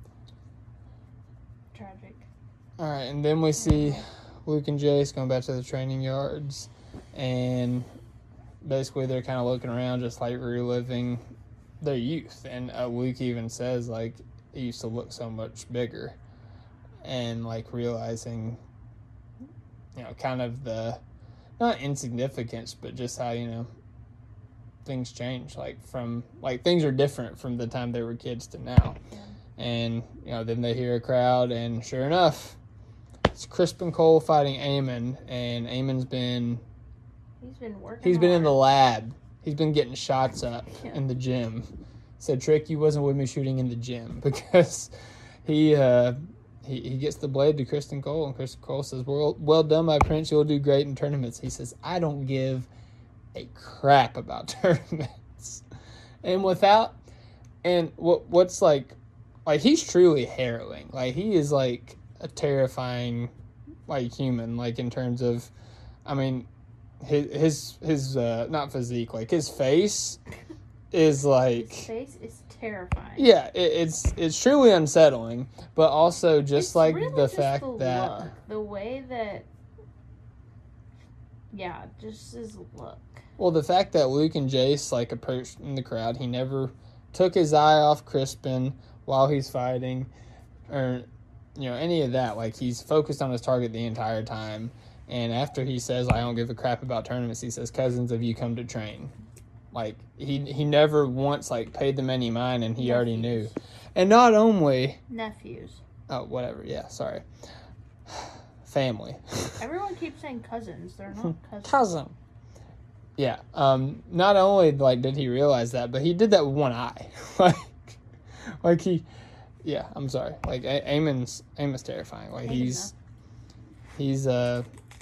tragic. All right, and then we see Luke and Jace going back to the training yards, and basically they're kind of looking around, just like reliving their youth. And uh, Luke even says, like, it used to look so much bigger, and like realizing, you know, kind of the not insignificance, but just how, you know, things change. Like from like things are different from the time they were kids to now. Yeah. And, you know, then they hear a crowd, and sure enough, it's Crispin Cole fighting Aemon, and Aemon's been, He's been working. he's been in the hard. lab. He's been getting shots up Yeah. in the gym. Said, Trick, you wasn't with me shooting in the gym, because he, uh, he, he gets the blade to Kristen Cole, and Kristen Cole says, well, well done, my prince, you'll do great in tournaments. He says, I don't give a crap about tournaments. And without, and what what's like, like, he's truly harrowing. Like, he is, like, a terrifying, like, human, like, in terms of, I mean, his, his, his uh, not physique, like, his face is, like... His face is terrifying. Yeah, it, it's it's truly unsettling, but also just, It's like, really the just fact the that... look, the way that... Yeah, just his look. Well, the fact that Luke and Jace, like, approached in the crowd, he never took his eye off Crispin while he's fighting, or, you know, any of that. Like, he's focused on his target the entire time, And after he says, I don't give a crap about tournaments, he says, cousins, have you come to train? Like, he he never once, like, paid them any mind, and he Nephews. already knew. And not only... Nephews. Oh, whatever. Yeah, sorry. Family. Everyone keeps saying cousins. They're not cousins. Cousin. Yeah. Um, not only, like, did he realize that, but he did that with one eye. like, like he... Yeah, I'm sorry. Like, a- Aemon's, Aemon's terrifying. Like, Aemon, he's... He's, uh...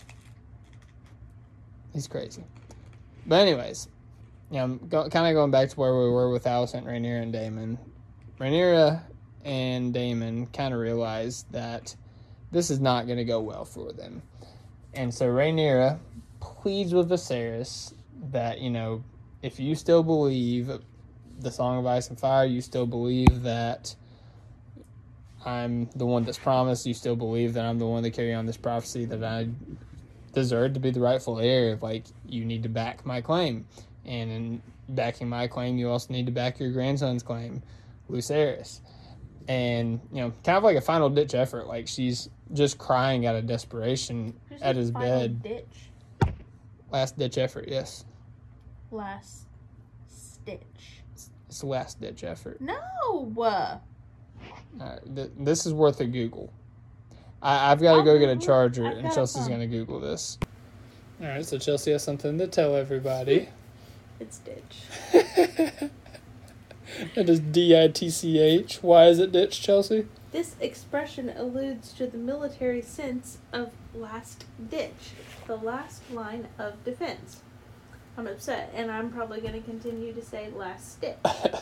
He's crazy. But anyways... Yeah, I'm go, kind of going back to where we were with Alicent, Rhaenyra, and Daemon. Rhaenyra and Daemon kind of realized that this is not going to go well for them. And so Rhaenyra pleads with Viserys that, you know, if you still believe the Song of Ice and Fire, you still believe that I'm the one that's promised, you still believe that I'm the one to carry on this prophecy, that I deserve to be the rightful heir, like, you need to back my claim. And in backing my claim, you also need to back your grandson's claim, Lucerys. And, you know, kind of like a final ditch effort. Like, she's just crying out of desperation Just at a his final bed. Ditch. Last ditch effort, yes. Last stitch. It's the last ditch effort. No. Uh, th- this is worth a Google. I- I've got to I'll go get a Google it. charger, I've and got a Chelsea's phone. going to Google this. All right, so Chelsea has something to tell everybody. It's ditch. It is D I T C H. Why is it ditch, Chelsea? This expression alludes to the military sense of last ditch, the last line of defense. I'm upset, and I'm probably going to continue to say last stitch.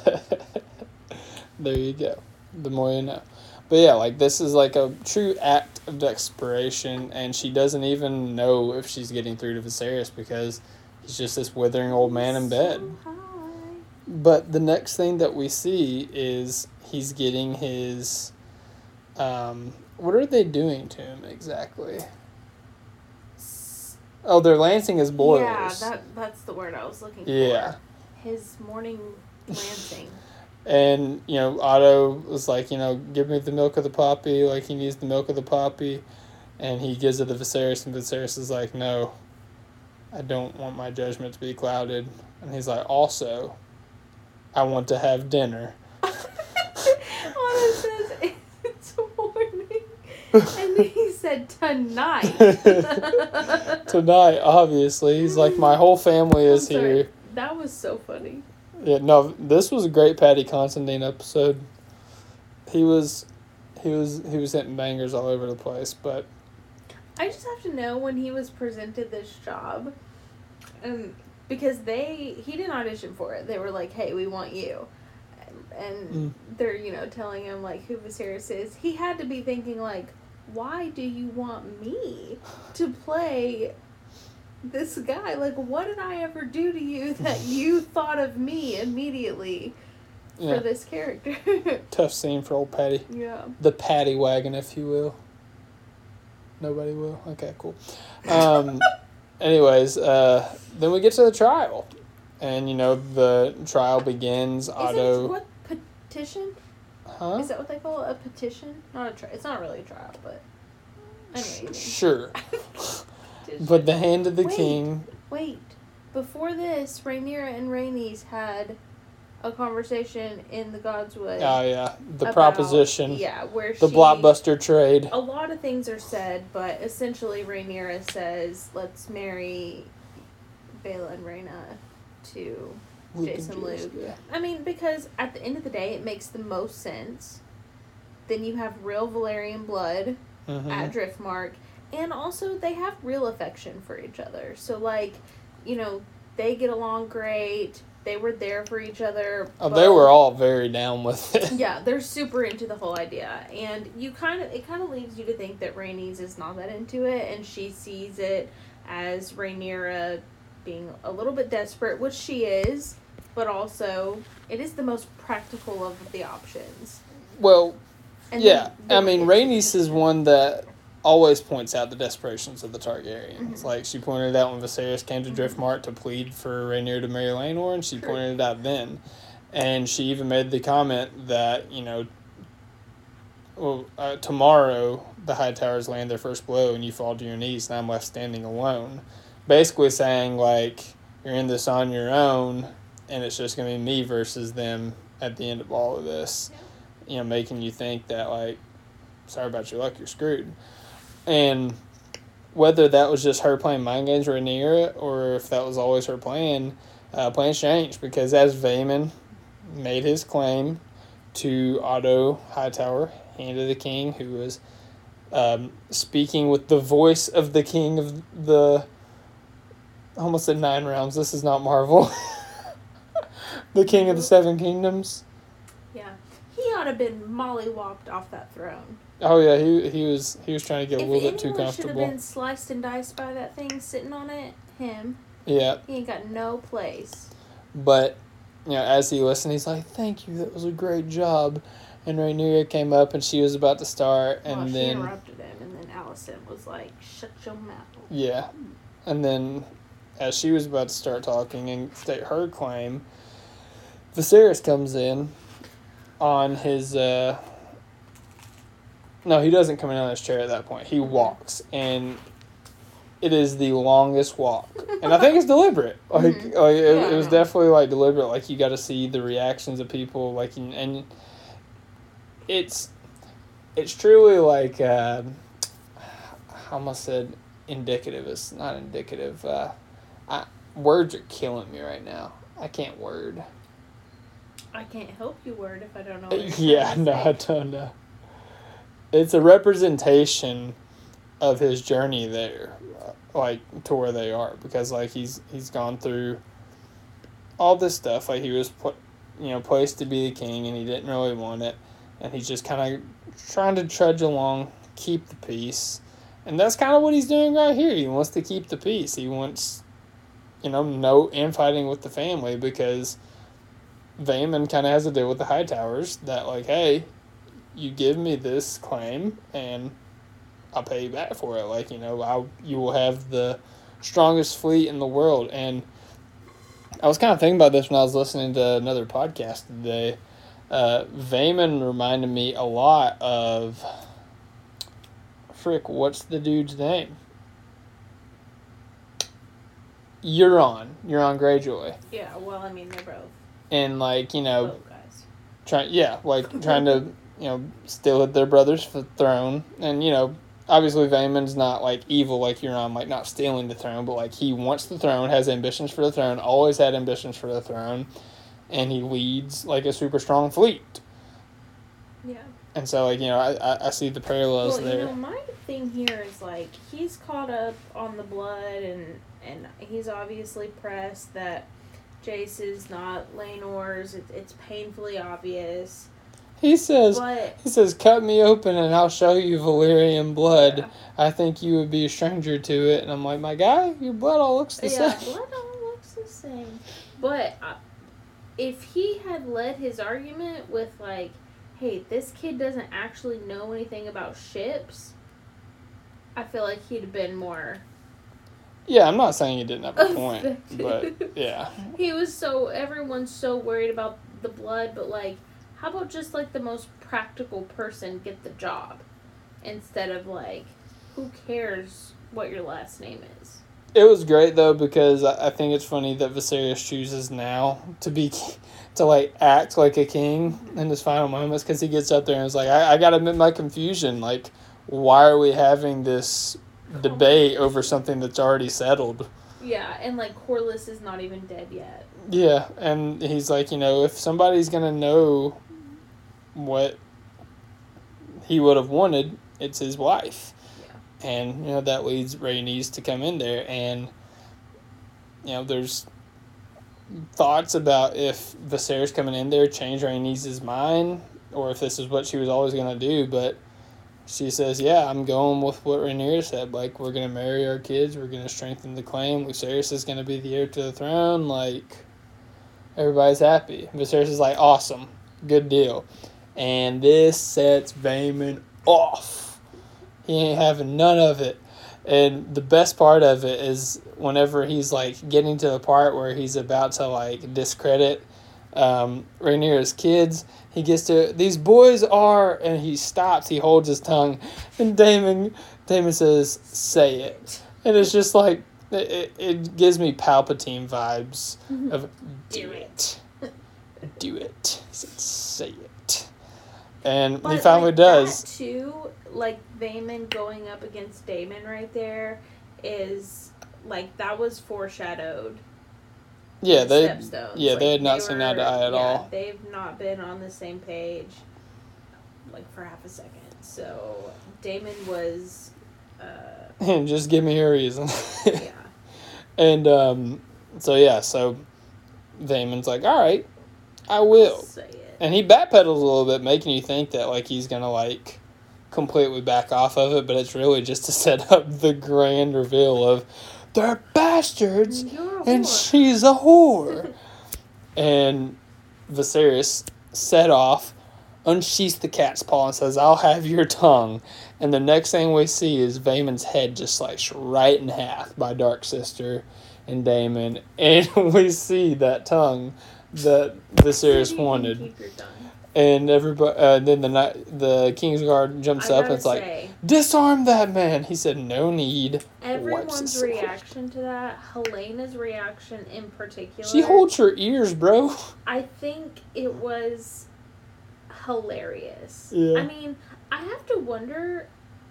There you go. The more you know. But yeah, like, this is like a true act of desperation, and she doesn't even know if she's getting through to Viserys because he's just this withering old man in bed. So high. But the next thing that we see is he's getting his... Um, what are they doing to him exactly? Oh, they're lancing his boilers. Yeah, that, that's the word I was looking for. Yeah. His morning lancing. And, you know, Otto was like, you know, give me the milk of the poppy. Like, he needs the milk of the poppy. And he gives it to Viserys, and Viserys is like, no, I don't want my judgment to be clouded. And he's like, also, I want to have dinner. Otto says, it's morning. And then he said, tonight. Tonight, obviously. He's like, my whole family is I'm sorry. here. That was so funny. Yeah, no, this was a great Paddy Considine episode. He was, he was, he was hitting bangers all over the place. But I just have to know when he was presented this job, and because they he didn't audition for it. They were like, "Hey, we want you," and Mm. they're you know telling him like who Viserys is. He had to be thinking like, "Why do you want me to play this guy? Like, what did I ever do to you that you thought of me immediately yeah, for this character?" tough scene for old Paddy. Yeah. The Paddy wagon, if you will. Nobody will? Okay, cool. Um, anyways, uh, then we get to the trial. And, you know, the trial begins. Is Otto... it what petition? Huh? Is that what they call it? A petition? Not a trial. It's not really a trial, but anyway. Sure. Petition. But the hand of the Wait. king... Wait. Before this, Rhaenyra and Rhaenys had a conversation in the Godswood. Oh, yeah. The about- proposition. Yeah, where The she... blockbuster trade. A lot of things are said, but essentially Rhaenyra says, let's marry Baela and Rhaena to Luke and Jason Jace, Luke. yeah. I mean, because at the end of the day, it makes the most sense. Then you have real Valerian blood Mhm. at Driftmark, and also they have real affection for each other. So, like, you know, they get along great. They were there for each other. Oh, but- they were all very down with it. Yeah, they're super into the whole idea, and you kind of it kind of leads you to think that Rhaenys is not that into it, and she sees it as Rhaenyra being a little bit desperate, which she is, but also it is the most practical of the options. Well, And yeah. the- I mean, it's- Rhaenys is one that always points out the desperations of the Targaryens. Mhm. Like, she pointed it out when Viserys came to Driftmark to plead for Rhaenyra to marry Laenor, and she True. pointed it out then. And she even made the comment that, you know, well, uh, tomorrow the Hightowers land their first blow and you fall to your knees and I'm left standing alone. Basically saying, like, you're in this on your own and it's just going to be me versus them at the end of all of this. Yeah. You know, making you think that, like, sorry about your luck, you're screwed. And whether that was just her playing mind games with Rhaenyra or if that was always her plan, uh, plans changed because as Vaemon made his claim to Otto Hightower, Hand of the King, who was um, speaking with the voice of the king of the, I almost said Nine Realms, this is not Marvel, the king of the Seven Kingdoms. Yeah. He ought to have been mollywopped off that throne. Oh yeah, he he was he was trying to get if a little bit too anyone comfortable. should have been sliced and diced by that thing sitting on it, him. Yeah. He ain't got no place. But, you know, as he listened, he's like, "Thank you, that was a great job." And Rhaenyra came up and she was about to start, and well, she then interrupted him, and then Alicent was like, "Shut your mouth." Yeah, and then as she was about to start talking and state her claim, Viserys comes in on his. Uh, no, he doesn't come in on his chair at that point. He walks, and it is the longest walk, and I think it's deliberate. Like, Mm-hmm. like it, Yeah, it was definitely like deliberate. Like you got to see the reactions of people, like and, and it's it's truly like uh, I almost said indicative. It's not indicative. Uh, I, words are killing me right now. I can't word. I can't help you word if I don't know. What Yeah, no, I don't know. It's a representation of his journey there, like to where they are, because like he's he's gone through all this stuff. Like he was, put, you know, placed to be the king, and he didn't really want it, and he's just kind of trying to trudge along, keep the peace, and that's kind of what he's doing right here. He wants to keep the peace. He wants, you know, no infighting with the family because Vaemon kind of has a deal with the Hightowers that like, hey, you give me this claim and I'll pay you back for it. Like, you know, I you will have the strongest fleet in the world. And I was kind of thinking about this when I was listening to another podcast today. Uh, Vaemon reminded me a lot of, frick, what's the dude's name? Euron. Euron Greyjoy. Yeah, well, I mean, they're both. And, like, you know, Both guys. trying, yeah, like, trying to, you know, steal their brother's throne. And, you know, obviously Vaemon's not, like, evil like Euron, like, not stealing the throne, but, like, he wants the throne, has ambitions for the throne, always had ambitions for the throne, and he leads, like, a super strong fleet. Yeah. And so, like, you know, I, I, I see the parallels well, there. You know, my thing here is, like, he's caught up on the blood, and, and he's obviously pressed that Jace is not Laenor's. It, it's painfully obvious. He says, but, he says, cut me open and I'll show you Valyrian blood. Yeah. I think you would be a stranger to it. And I'm like, my guy, your blood all looks the yeah, same. blood all looks the same. But uh, if he had led his argument with, like, hey, this kid doesn't actually know anything about ships, I feel like he'd have been more... Yeah, I'm not saying he didn't have a point, but yeah. He was so, everyone's so worried about the blood, but, like, how about just, like, the most practical person get the job? Instead of, like, who cares what your last name is? It was great, though, because I think it's funny that Viserys chooses now to be, to, like, act like a king in his final moments, because he gets up there and is like, I, I gotta admit my confusion. Like, why are we having this debate over something that's already settled? Yeah, and, like, Corlys is not even dead yet. Yeah, and he's like, you know, if somebody's gonna know what he would have wanted, it's his wife. Yeah. And, you know, that leads Rhaenys to come in there, and, you know, there's thoughts about if Viserys coming in there changed Rhaenys' mind, or if this is what she was always gonna do, but she says, yeah, I'm going with what Rhaenyra said. Like, we're going to marry our kids. We're going to strengthen the claim. Viserys is going to be the heir to the throne. Like, everybody's happy. Viserys is like, awesome. Good deal. And this sets Vaemon off. He ain't having none of it. And the best part of it is whenever he's, like, getting to the part where he's about to, like, discredit um, Rhaenyra's kids. He gets to, these boys are, and he stops, he holds his tongue, and Damon, Damon says, say it. And it's just like, it, it gives me Palpatine vibes of, do it. Do it. He said, say it. And But he finally like does. That too, like Vaemon going up against Daemon right there is, like, that was foreshadowed. Yeah, the they Stepstones. yeah Like, they had not they seen eye to were- eye at yeah, all. They've not been on the same page, like, for half a second. So Daemon was, uh, Just give me a reason. yeah, And um, so yeah, so Damon's like, all right, I will. say it. And he backpedals a little bit, making you think that like he's gonna like completely back off of it, but it's really just to set up the grand reveal of they're bastards You're a and whore. she's a whore. And Viserys set off, unsheaths the cat's paw and says, I'll have your tongue. And the next thing we see is Vaemon's head just sliced right in half by Dark Sister and Daemon. And we see that tongue that Viserys You can wanted. keep your tongue. And everybody, uh, then the night, the Kingsguard jumps I up and gotta it's like, say, disarm that man. He said, no need. Wipes his everyone's sword. reaction to that, Helena's reaction in particular, She holds her ears, bro. I think it was hilarious. Yeah. I mean, I have to wonder,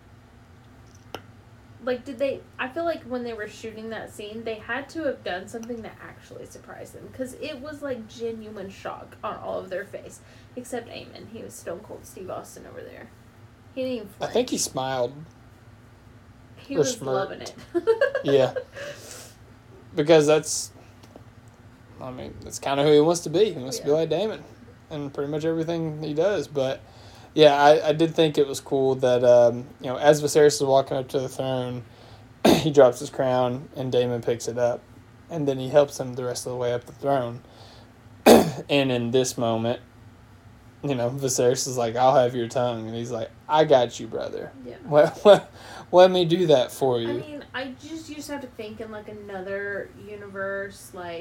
like, did they, I feel like when they were shooting that scene, they had to have done something to actually surprise them, because it was, like, genuine shock on all of their face, except Aemon. He was Stone Cold Steve Austin over there. He didn't even I flinch. think he smiled. He or was smirked. loving it. Yeah. Because that's, I mean, that's kind of who he wants to be. He wants to be Yeah. like Daemon and pretty much everything he does. But yeah, I, I did think it was cool that, um, you know, as Viserys is walking up to the throne, he drops his crown and Daemon picks it up. And then he helps him the rest of the way up the throne. And in this moment, you know, Viserys is like, I'll have your tongue. And he's like, I got you, brother. Yeah. Let, let, let me do that for you. I mean, I just you just have to think in like another universe, like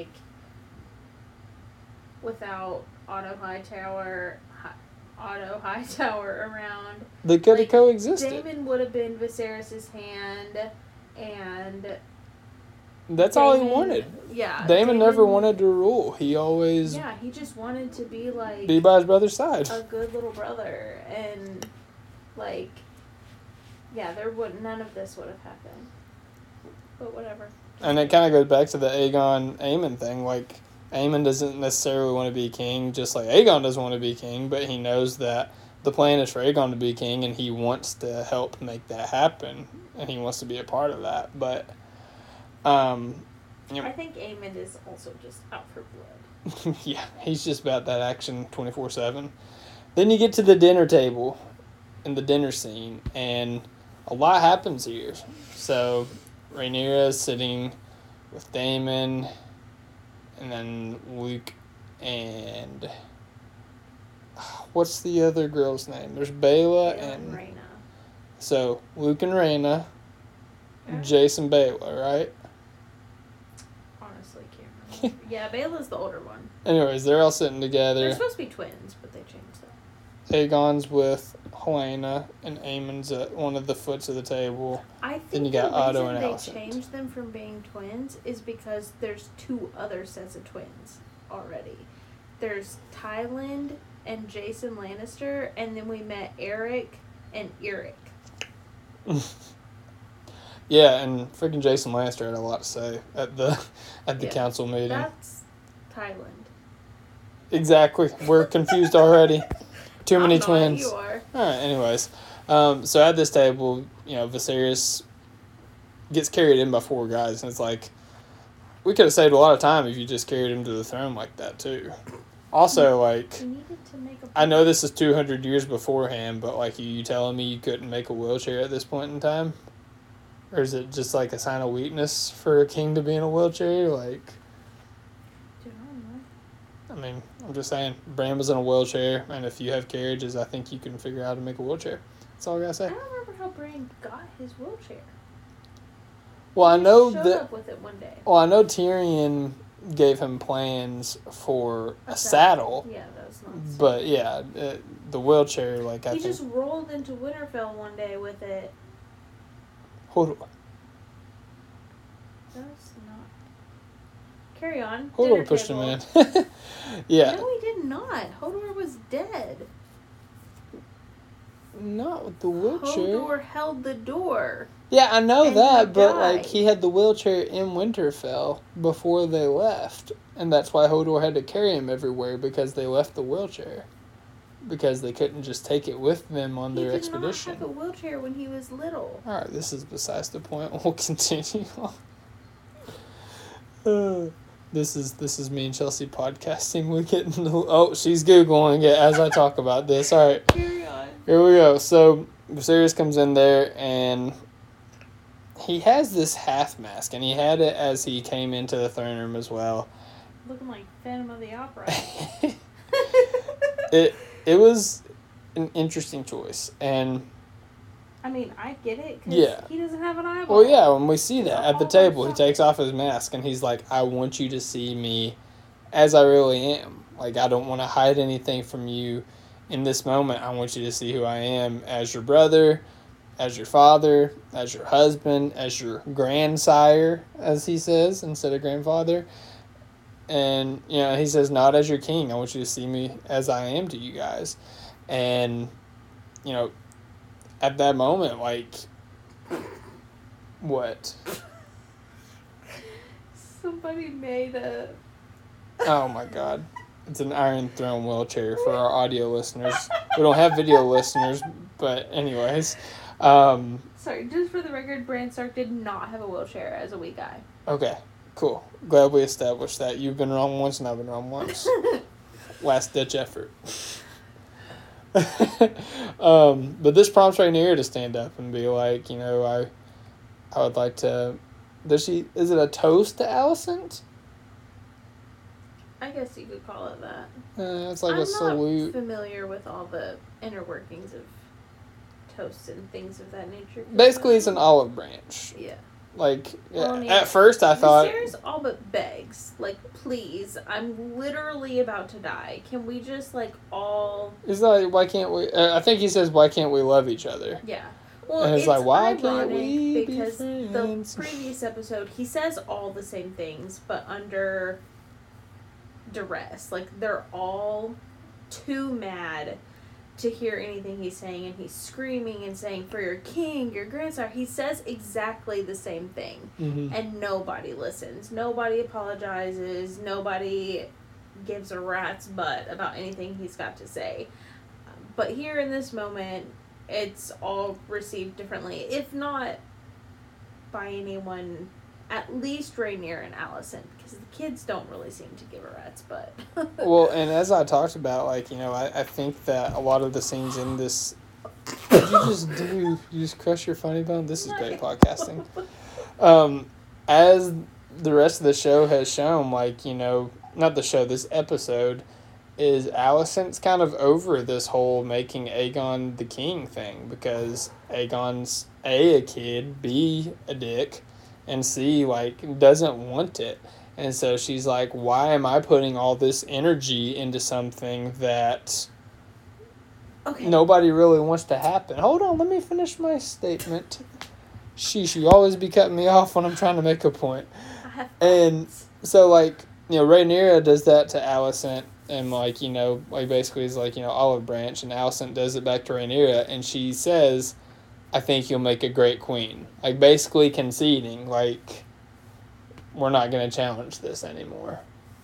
without Otto Hightower, Hi- Otto Hightower around. They could have like, coexisted. Daemon would have been Viserys' hand, and That's all he Daemon- wanted. Yeah, Daemon never wanted to rule. He always Yeah, he just wanted to be like be by his brother's side. a good little brother, and like, yeah, there would none of this would have happened. But whatever. And it kind of goes back to the Aegon Aemon thing. Like, Aemon doesn't necessarily want to be king, just like Aegon doesn't want to be king, but he knows that the plan is for Aegon to be king, and he wants to help make that happen, and he wants to be a part of that. But, um, you know, I think Aemon is also just out for blood. yeah, he's just about that action twenty-four seven. Then you get to the dinner table and the dinner scene, and a lot happens here. So, Rhaenyra is sitting with Daemon, and then Luke and... What's the other girl's name? There's Bela Baela and... Rhaena. So, Luke and Rhaena, Yeah. Jason Bela, right? Honestly, can't remember. Yeah, Baela's the older one. Anyways, they're all sitting They're together. supposed to be twins, but they changed that. Aegon's with Helena, and Aemon's at one of the foots of the table. I think Then you the got Otto reason and they Alicent. changed them from being twins is because there's two other sets of twins already. There's Tyland and Jason Lannister, and then we met Eric and Eric. Yeah, and freaking Jason Lannister had a lot to say at the at the Yeah. council meeting. That's Tyland. Exactly. We're confused already. Too many I'm not, twins. You are. All right. Anyways, um, so at this table, you know, Viserys gets carried in by four guys, and it's like we could have saved a lot of time if you just carried him to the throne like that too. Also, like, We needed to make a. I know this is two hundred years beforehand, but like, you, you telling me you couldn't make a wheelchair at this point in time? Or is it just like a sign of weakness for a king to be in a wheelchair? Like, Dude, I don't know. I mean, I'm just saying, Bran was in a wheelchair, and if you have carriages, I think you can figure out how to make a wheelchair. That's all I gotta I say. don't remember how Bran got his wheelchair. Well, I He know showed that. up with it one day. Well, I know Tyrion gave him plans for a, A saddle. Yeah, that was not. But yeah, uh, the wheelchair, like I He think. just rolled into Winterfell one day with it. Hold on. That's not. Carry on. Hodor Dinner pushed table. him in. Yeah. No, he did not. Hodor was dead. Not with the wheelchair. Hodor held the door. Yeah, I know And that, he but died. like he had the wheelchair in Winterfell before they left, and that's why Hodor had to carry him everywhere because they left the wheelchair because they couldn't just take it with them on He their did expedition. not have a wheelchair when he was little. All right, this is besides the point. We'll continue. uh, this is this is me and Chelsea podcasting. We get into, oh, she's googling it as I talk about this. All right, Carry on. here we go. So Viserys comes in there and he has this half mask, and he had it as he came into the throne room as well. Looking like Phantom of the Opera. it it was an interesting choice, and I mean, I get it, because Yeah. he doesn't have an eyeball. well, yeah, when we see It's that at the all table, he outside. takes off his mask, and he's like, I want you to see me as I really am. Like, I don't want to hide anything from you in this moment. I want you to see who I am as your brother, as your father, as your husband, as your grandsire, as he says, instead of grandfather. And, you know, he says, not as your king. I want you to see me as I am to you guys. And, you know, at that moment, like, what? Somebody made a... Oh, my God. It's an Iron Throne wheelchair for our audio listeners. We don't have video listeners, but anyways. Um, Sorry, just for the record, Bran Stark did not have a wheelchair as a wee guy. okay, cool. Glad we established that. You've been wrong once and I've been wrong once. Last ditch effort. um, but this prompts Rhaenyra to stand up and be like, you know, I I would like to... Does she... Is it a toast to Alicent? I guess you could call it that. Uh, it's like I'm a salute. not familiar with all the inner workings of toasts and things of that nature. Basically, it's an olive branch. Yeah. Like, Well, I mean, at first I thought... Viserys all but begs, like, please, I'm literally about to die. Can we just, like, all... He's like, why can't we... Uh, I think he says, why can't we love each other? Yeah. Well, And it's it's like, why ironic can't we be because friends? the previous episode, he says all the same things, but under duress. Like, they're all too mad to hear anything he's saying, and he's screaming and saying, for your king, your grandsire. He says exactly the same thing, Mm-hmm. and nobody listens. Nobody apologizes. Nobody gives a rat's butt about anything he's got to say. But here in this moment, it's all received differently, if not by anyone, at least Rhaenyra and Alicent, because the kids don't really seem to give a rat's butt. Well, and as I talked about, like, you know, I, I think that a lot of the scenes in this... What did you just do? You just crush your funny bone? This is great podcasting. Um, as the rest of the show has shown, like, you know, not the show, this episode, is Alicent's kind of over this whole making Aegon the king thing, because Aegon's A, a kid, B, a dick, and C, like, doesn't want it. And so she's like, why am I putting all this energy into something that Okay. nobody really wants to happen? Hold on, let me finish my statement. Sheesh, you always be cutting me off when I'm trying to make a point. I have And so, like, you know, Rhaenyra does that to Alicent, and, like, you know, like, basically is like, you know, olive branch, and Alicent does it back to Rhaenyra, and she says, I think you'll make a great queen. Like, basically conceding, like, we're not going to challenge this anymore.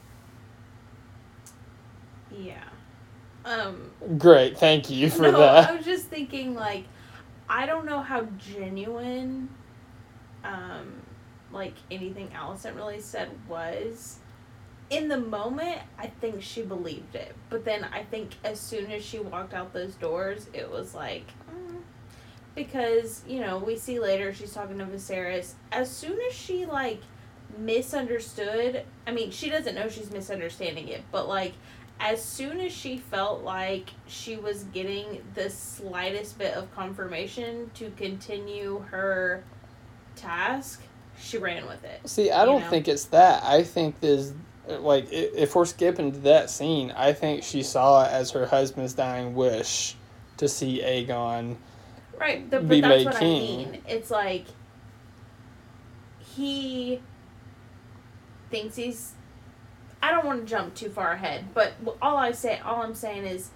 Yeah. Um, Great, thank you for no, that. I was just thinking, like, I don't know how genuine, um, like, anything Alicent really said was. In the moment, I think she believed it. But then I think as soon as she walked out those doors, it was like... Mm. Because, you know, we see later she's talking to Viserys. As soon as she, like, misunderstood... I mean, she doesn't know she's misunderstanding it. But, like, as soon as she felt like she was getting the slightest bit of confirmation to continue her task, she ran with it. See, I don't know? think it's that. I think there's like, if we're skipping to that scene, I think she saw it as her husband's dying wish to see Aegon right, the, but be that's made what king. I mean. It's like he thinks he's. I don't want to jump too far ahead, but all I say, all I'm saying is,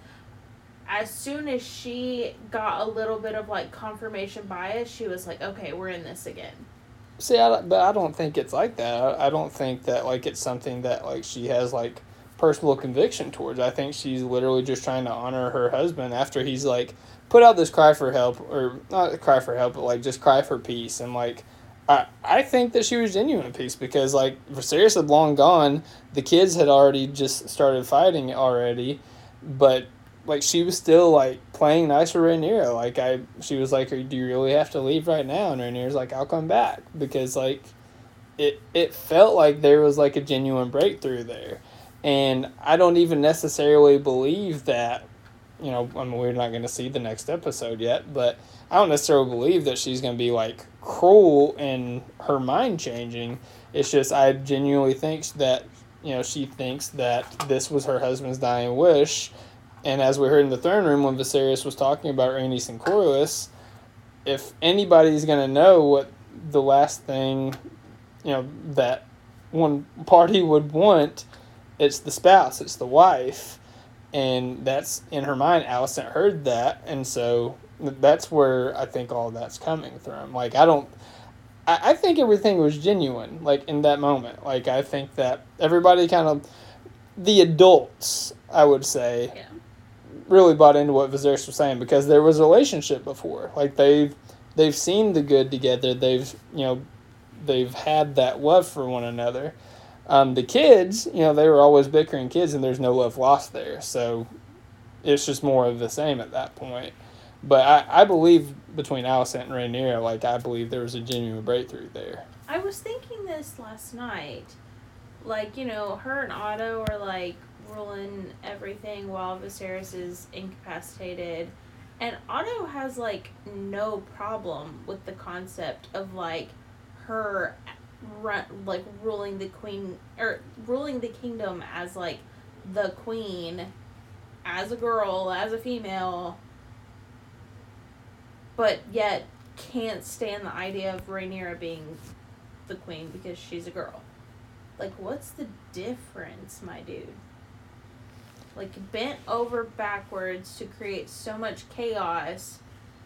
as soon as she got a little bit of like confirmation bias, she was like, "Okay, we're in this again." See, I, but I don't think it's like that. I, I don't think that like it's something that like she has like personal conviction towards. I think she's literally just trying to honor her husband after he's like put out this cry for help, or not cry for help, but like just cry for peace. And like I I think that she was genuine at peace because like Viserys had long gone, the kids had already just started fighting already, but like she was still like playing nice with Rhaenyra. Like I, she was like, "Do you really have to leave right now?" And Rhaenyra's like, "I'll come back," because like it it felt like there was like a genuine breakthrough there, and I don't even necessarily believe that. You know, I mean, we're not going to see the next episode yet, but I don't necessarily believe that she's going to be like cruel in her mind changing. It's just I genuinely think that you know she thinks that this was her husband's dying wish. And as we heard in the throne room when Viserys was talking about Rhaenys and Corlys, if anybody's going to know what the last thing, you know, that one party would want, it's the spouse, it's the wife. And that's, in her mind, Alicent heard that. And so that's where I think all that's coming from. Like, I don't, I, I think everything was genuine, like, in that moment. Like, I think that everybody kind of, the adults, I would say, yeah. really bought into what Viserys was saying because there was a relationship before. Like they've they've seen the good together. They've you know they've had that love for one another. Um, the kids, you know, they were always bickering kids, and there's no love lost there. So it's just more of the same at that point. But I, I believe between Alicent and Rhaenyra, like I believe there was a genuine breakthrough there. I was thinking this last night, like you know, her and Otto are like ruling everything while Viserys is incapacitated, and Otto has like no problem with the concept of like her run, like ruling the queen or ruling the kingdom as like the queen, as a girl, as a female, but yet can't stand the idea of Rhaenyra being the queen because she's a girl. Like, what's the difference, my dude? Like, bent over backwards to create so much chaos,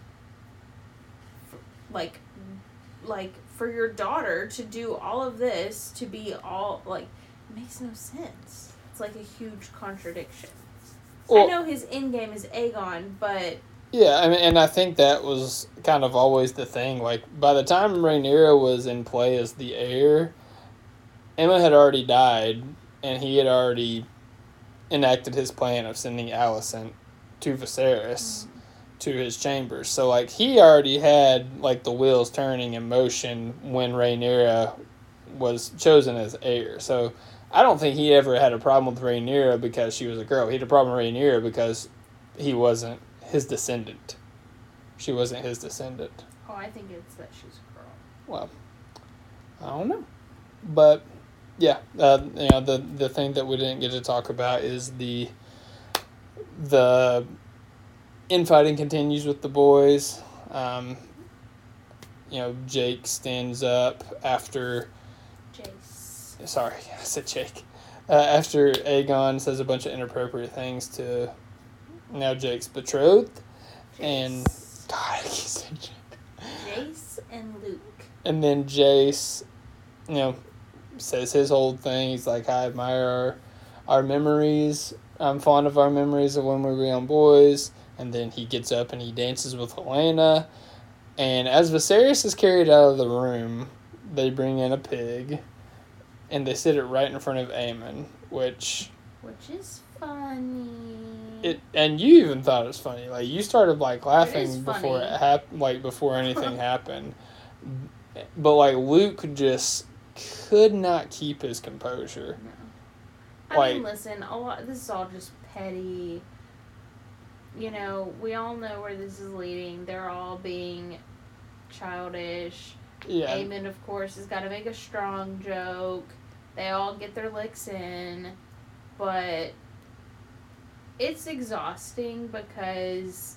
for, like, like for your daughter to do all of this, to be all, like, it makes no sense. It's like a huge contradiction. Well, I know his end game is Aegon, but... Yeah, I mean, and I think that was kind of always the thing. Like, by the time Rhaenyra was in play as the heir, Aemma had already died, and he had already enacted his plan of sending Alicent to Viserys, mm-hmm. to his chambers. So, like, he already had, like, the wheels turning in motion when Rhaenyra was chosen as heir. So, I don't think he ever had a problem with Rhaenyra because she was a girl. He had a problem with Rhaenyra because he wasn't his descendant. She wasn't his descendant. Oh, I think it's that she's a girl. Well, I don't know. But... Yeah, uh, you know, the the thing that we didn't get to talk about is the the infighting continues with the boys. Um, you know, Jake stands up after... Jace. Sorry, I said Jake. Uh, after Aegon says a bunch of inappropriate things to now Jake's betrothed. Jace. And... God, I keep saying Jake. Jace and Luke. And then Jace, you know... says his whole thing. He's like, I admire our, our memories. I'm fond of our memories of when we were young boys. And then he gets up and he dances with Helena. And as Viserys is carried out of the room, they bring in a pig. And they sit it right in front of Aemon, which... Which is funny. It And you even thought it was funny. Like, you started, like, laughing it before it hap- like before anything happened. But, like, Luke just... could not keep his composure. No. I like, mean, listen, a lot, this is all just petty. You know, we all know where this is leading. They're all being childish. Yeah. Aemon, of course, has got to make a strong joke. They all get their licks in, but it's exhausting because,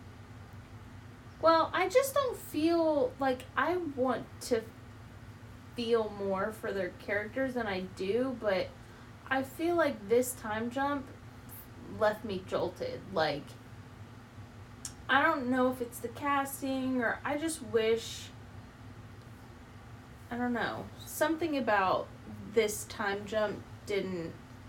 well, I just don't feel like I want to feel more for their characters than I do, but I feel like this time jump left me jolted. Like, I don't know if it's the casting or I just wish, I don't know, something about this time jump didn't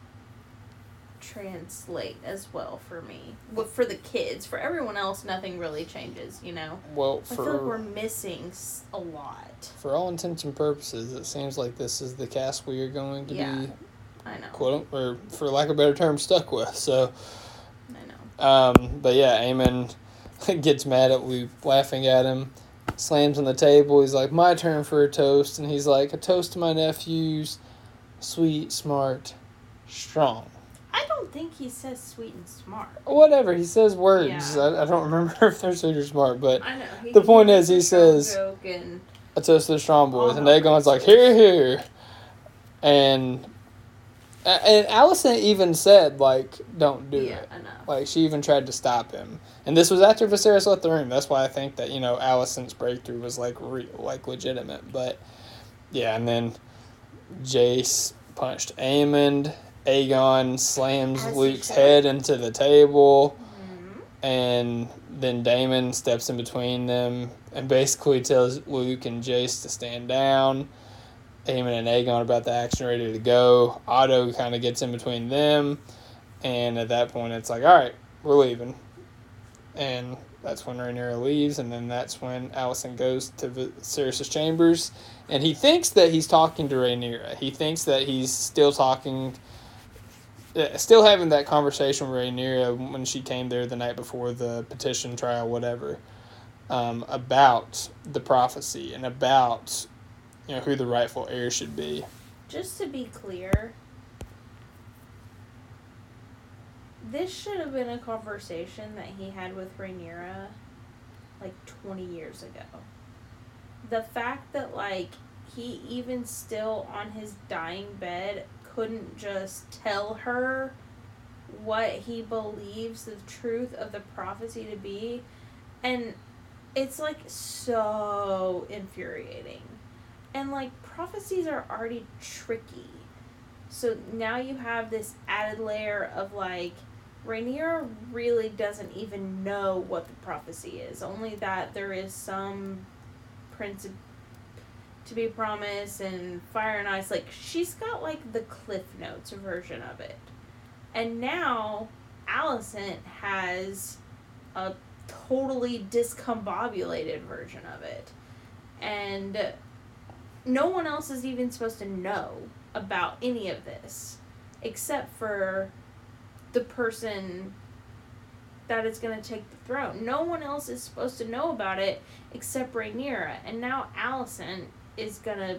translate as well for me. Well, for the kids. For everyone else, nothing really changes, you know? Well, I for, feel like we're missing a lot. For all intents and purposes, it seems like this is the cast we are going to yeah, be, I know. quote, or for lack of a better term, stuck with. So, I know. Um, but yeah, Aemon gets mad at Luke, laughing at him, slams on the table. He's like, my turn for a toast. And he's like, a toast to my nephews, sweet, smart, strong. I don't think he says sweet and smart. Whatever, he says words. Yeah. I, I don't remember if they're sweet or smart, but I know. He, the point he is he says, and a toast to the strong boys. Oh, And Aegon's like, here, here. And and Alicent even said, like, don't do yeah, it. I know. Like, she even tried to stop him. And this was after Viserys left the room. That's why I think that, you know, Alicent's breakthrough was, like, real, like legitimate. But, yeah, and then Jace punched Aemond. Aegon slams As he Luke's should. head into the table. Mm-hmm. And then Daemon steps in between them and basically tells Luke and Jace to stand down. Aemon and Aegon are about the action ready to go. Otto kind of gets in between them. And at that point, it's like, all right, we're leaving. And that's when Rhaenyra leaves. And then that's when Alicent goes to Viserys' chambers. And he thinks that he's talking to Rhaenyra. He thinks that he's still talking, uh, still having that conversation with Rhaenyra when she came there the night before the petition trial, whatever, um, about the prophecy and about, you know, who the rightful heir should be. Just to be clear, this should have been a conversation that he had with Rhaenyra like twenty years ago. The fact that, like, he even still on his dying bed couldn't just tell her what he believes the truth of the prophecy to be, and it's like so infuriating. And, like, prophecies are already tricky. So now you have this added layer of, like, Rhaenyra really doesn't even know what the prophecy is. Only that there is some prince to be promised and fire and ice. Like, she's got, like, the Cliff Notes version of it. And now Alicent has a totally discombobulated version of it. And no one else is even supposed to know about any of this except for the person that is going to take the throne. No one else is supposed to know about it except Rhaenyra. And now Alicent is going to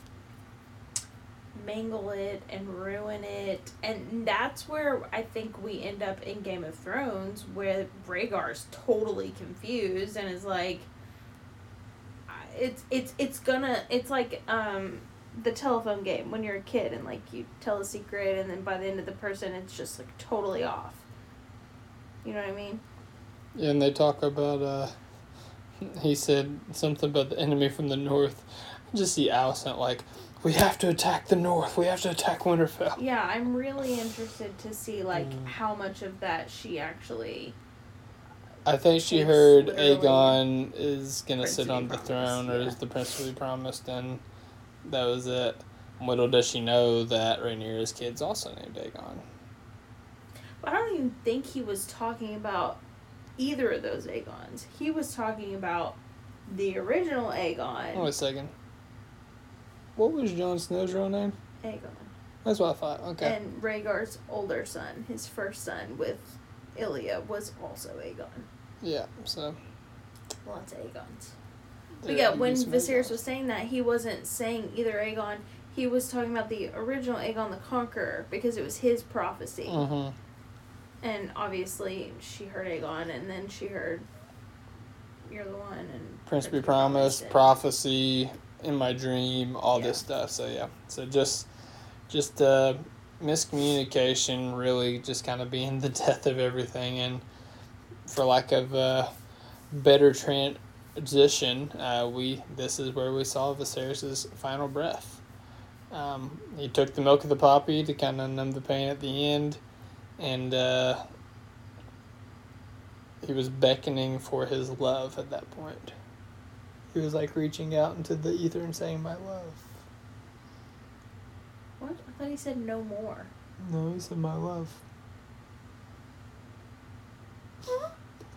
mangle it and ruin it. And that's where I think we end up in Game of Thrones, where Rhaegar's totally confused and is like, it's it's it's gonna it's like um the telephone game when you're a kid and, like, you tell a secret and then by the end of the person it's just, like, totally off. You know what I mean? Yeah, and they talk about, uh, he said something about the enemy from the north. I just see Alicent like, we have to attack the north. We have to attack Winterfell. Yeah, I'm really interested to see, like, Mm. how much of that she actually... I think she Takes heard literally Aegon is going to Prince sit to be on the promised, throne, or yeah. is the prince to be promised, and that was it. Little does she know that Rhaenyra's kid's also named Aegon. I don't even think he was talking about either of those Aegons. He was talking about the original Aegon. Wait a second. What was Jon Snow's real name? Aegon. That's what I thought. Okay. And Rhaegar's older son, his first son with Ilya, was also Aegon. Yeah, so. Lots of Aegons. But there yeah, you when get some Viserys Aegons. was saying that, he wasn't saying either Aegon. He was talking about the original Aegon the Conqueror, because it was his prophecy. Mm-hmm. And obviously, she heard Aegon, and then she heard, you're the one, and... Prince be promised, and- prophecy, in my dream, all this Yeah. stuff. So yeah, so just just uh, miscommunication really just kind of being the death of everything, and for lack of a better transition, uh, we this is where we saw Viserys' final breath. Um, he took the milk of the poppy to kind of numb the pain at the end, and uh, he was beckoning for his love at that point. He was like reaching out into the ether and saying, "My love." What? I thought he said no more. No, he said, "My love." Huh?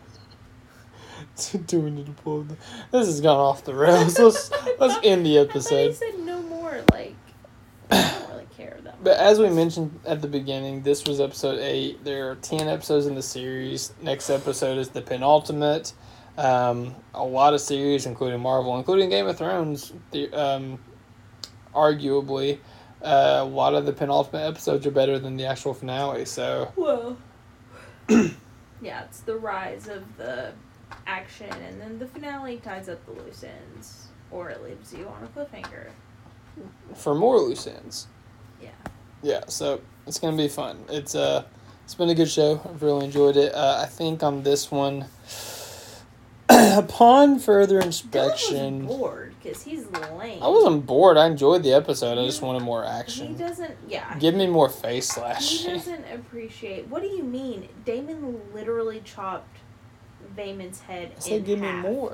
Do we need to pull the... This has gone off the rails. Let's, let's end the I thought episode. he said no more, like, I don't really care that much. But as we mentioned at the beginning, this was episode eight. There are ten episodes in the series. Next episode is the penultimate. Um, a lot of series, including Marvel, including Game of Thrones, the, um, arguably, uh, a lot of the penultimate episodes are better than the actual finale. So, Well, yeah, it's the rise of the action, and then the finale ties up the loose ends, or it leaves you on a cliffhanger. for more loose ends. Yeah. Yeah, so it's gonna be fun. It's uh, it's been a good show. I've really enjoyed it. Uh, I think on this one, upon further inspection, Dylan was bored because he's lame. I wasn't bored. I enjoyed the episode. I just wanted more He action. doesn't. Yeah. Give me more face He slashing. doesn't appreciate. What do you mean? Damon literally chopped Vaemon's head I said, in give me half. more.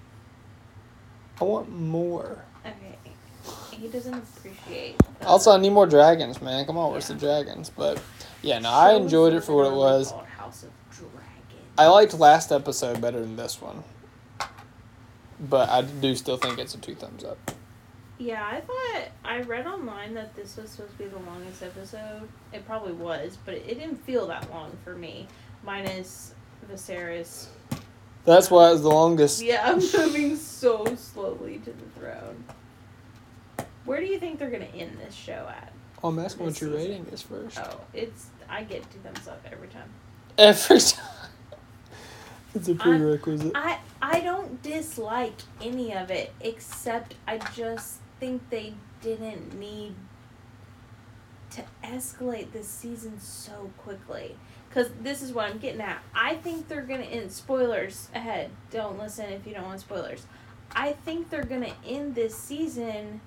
I want more. Okay. He doesn't appreciate. the- Also, I need more dragons, man. Come on, where's Yeah. the dragons? But yeah, no, I Show enjoyed is it for what it literally was. called House of Dragons. I liked last episode better than this one, but I do still think it's a two thumbs up. Yeah, I thought I read online that this was supposed to be the longest episode. It probably was, but it didn't feel that long for me. Minus Viserys. That's why it was the longest. Yeah, I'm moving so slowly to the throne. Where do you think they're gonna end this show at? Oh, I'm asking what This your season. rating is first. Oh, it's I get two thumbs up every time. Every time. It's a prerequisite. I I don't dislike any of it, except I just think they didn't need to escalate this season so quickly. Because this is what I'm getting at. I think they're going to end... Spoilers ahead. Don't listen if you don't want spoilers. I think they're going to end this season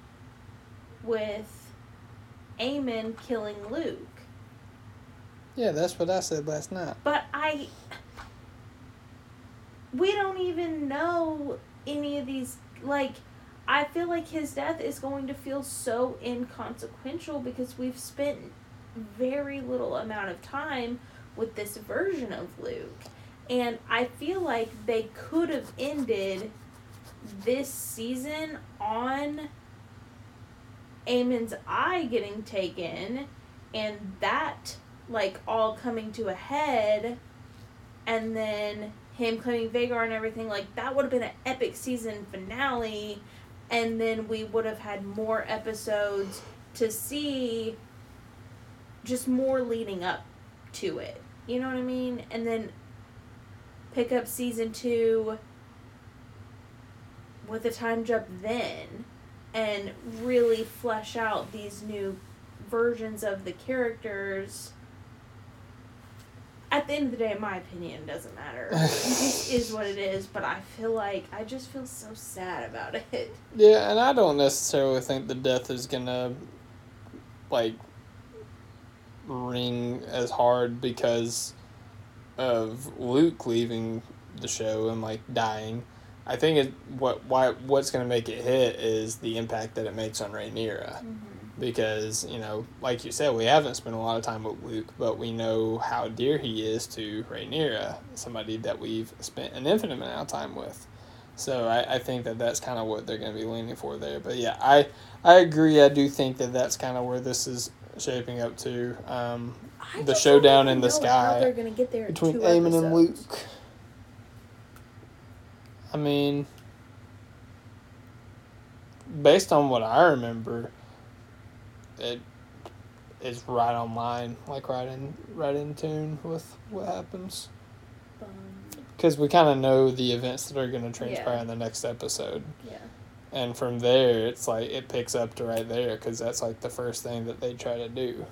with Aemon killing Luke. Yeah, that's what I said last night. But I... We don't even know any of these... Like, I feel like his death is going to feel so inconsequential because we've spent very little amount of time with this version of Luke. And I feel like they could have ended this season on Aemon's eye getting taken and that, like, all coming to a head, and then him claiming Vhagar and everything. Like, that would have been an epic season finale, and then we would have had more episodes to see, just more leading up to it. You know what I mean? And then pick up season two with a time jump then, and really flesh out these new versions of the characters. At the end of the day, in my opinion, it doesn't matter. It just is what it is, but I feel like, I just feel so sad about it. Yeah, and I don't necessarily think the death is gonna, like, ring as hard because of Luke leaving the show and, like, dying. I think it what why what's gonna make it hit is the impact that it makes on Rhaenyra. Mm-hmm. Because, you know, like you said, we haven't spent a lot of time with Luke, but we know how dear he is to Rhaenyra, somebody that we've spent an infinite amount of time with. So I, I think that that's kind of what they're going to be leaning for there. But yeah, I I agree. I do think that that's kind of where this is shaping up to. Um, I the just showdown don't in the know sky how they're gonna get there in between two Aemon and Luke. episodes. I mean, based on what I remember, it is right on line, like right in right in tune with what happens. Um, Because we kind of know the events that are going to transpire Yeah. in the next episode. yeah. And from there, it's like it picks up to right there because that's like the first thing that they try to do.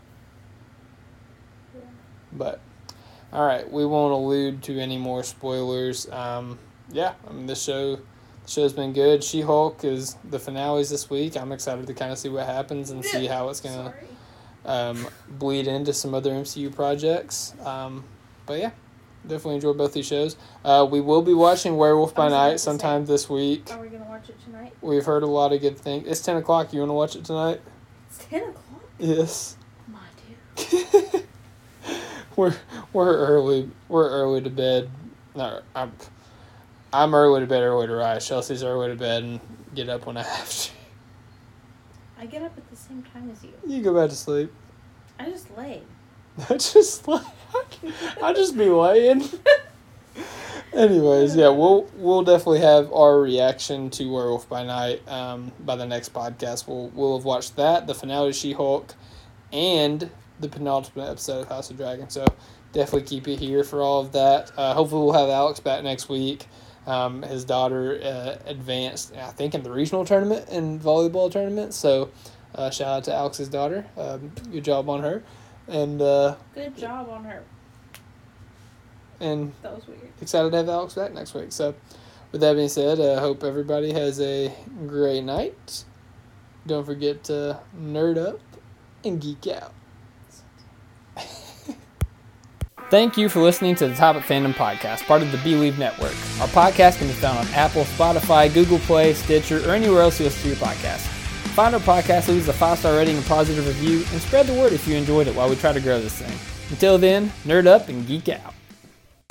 Yeah. But, all right, we won't allude to any more spoilers. Um, yeah, I mean, this show, the show's been good. She-Hulk is the finales this week. I'm excited to kind of see what happens and see how it's going to um, bleed into some other M C U projects. Um, but, yeah. Definitely enjoy both these shows. Uh, we will be watching Werewolf by Night sometime say, this week. Are we going to watch it tonight? We've heard a lot of good things. It's ten o'clock. You want to watch it tonight? It's ten o'clock? Yes. My dude. we're we're early. We're early to bed. No, I'm I'm early to bed, early to rise. Chelsea's early to bed and get up when I have to. I get up at the same time as you. You go back to sleep. I just lay. I just like I just be laying. Anyways, yeah, we'll we'll definitely have our reaction to Werewolf by Night. Um, by the next podcast, we'll we'll have watched that, the finale of She-Hulk, and the penultimate episode of House of Dragon. So definitely keep it here for all of that. Uh, hopefully, we'll have Alex back next week. Um, his daughter uh, advanced, I think, in the regional tournament and volleyball tournament. So uh, shout out to Alex's daughter. Um, good job on her. And uh, good job on her. And that was weird. Excited to have Alex back next week. So, with that being said, I uh, hope everybody has a great night. Don't forget to nerd up and geek out. Thank you for listening to the Topic Fandom Podcast, part of the Believe Network. Our podcast can be found on Apple, Spotify, Google Play, Stitcher, or anywhere else you listen to your podcast. Find our podcast, leave us a five-star rating and positive review, and spread the word if you enjoyed it while we try to grow this thing. Until then, nerd up and geek out.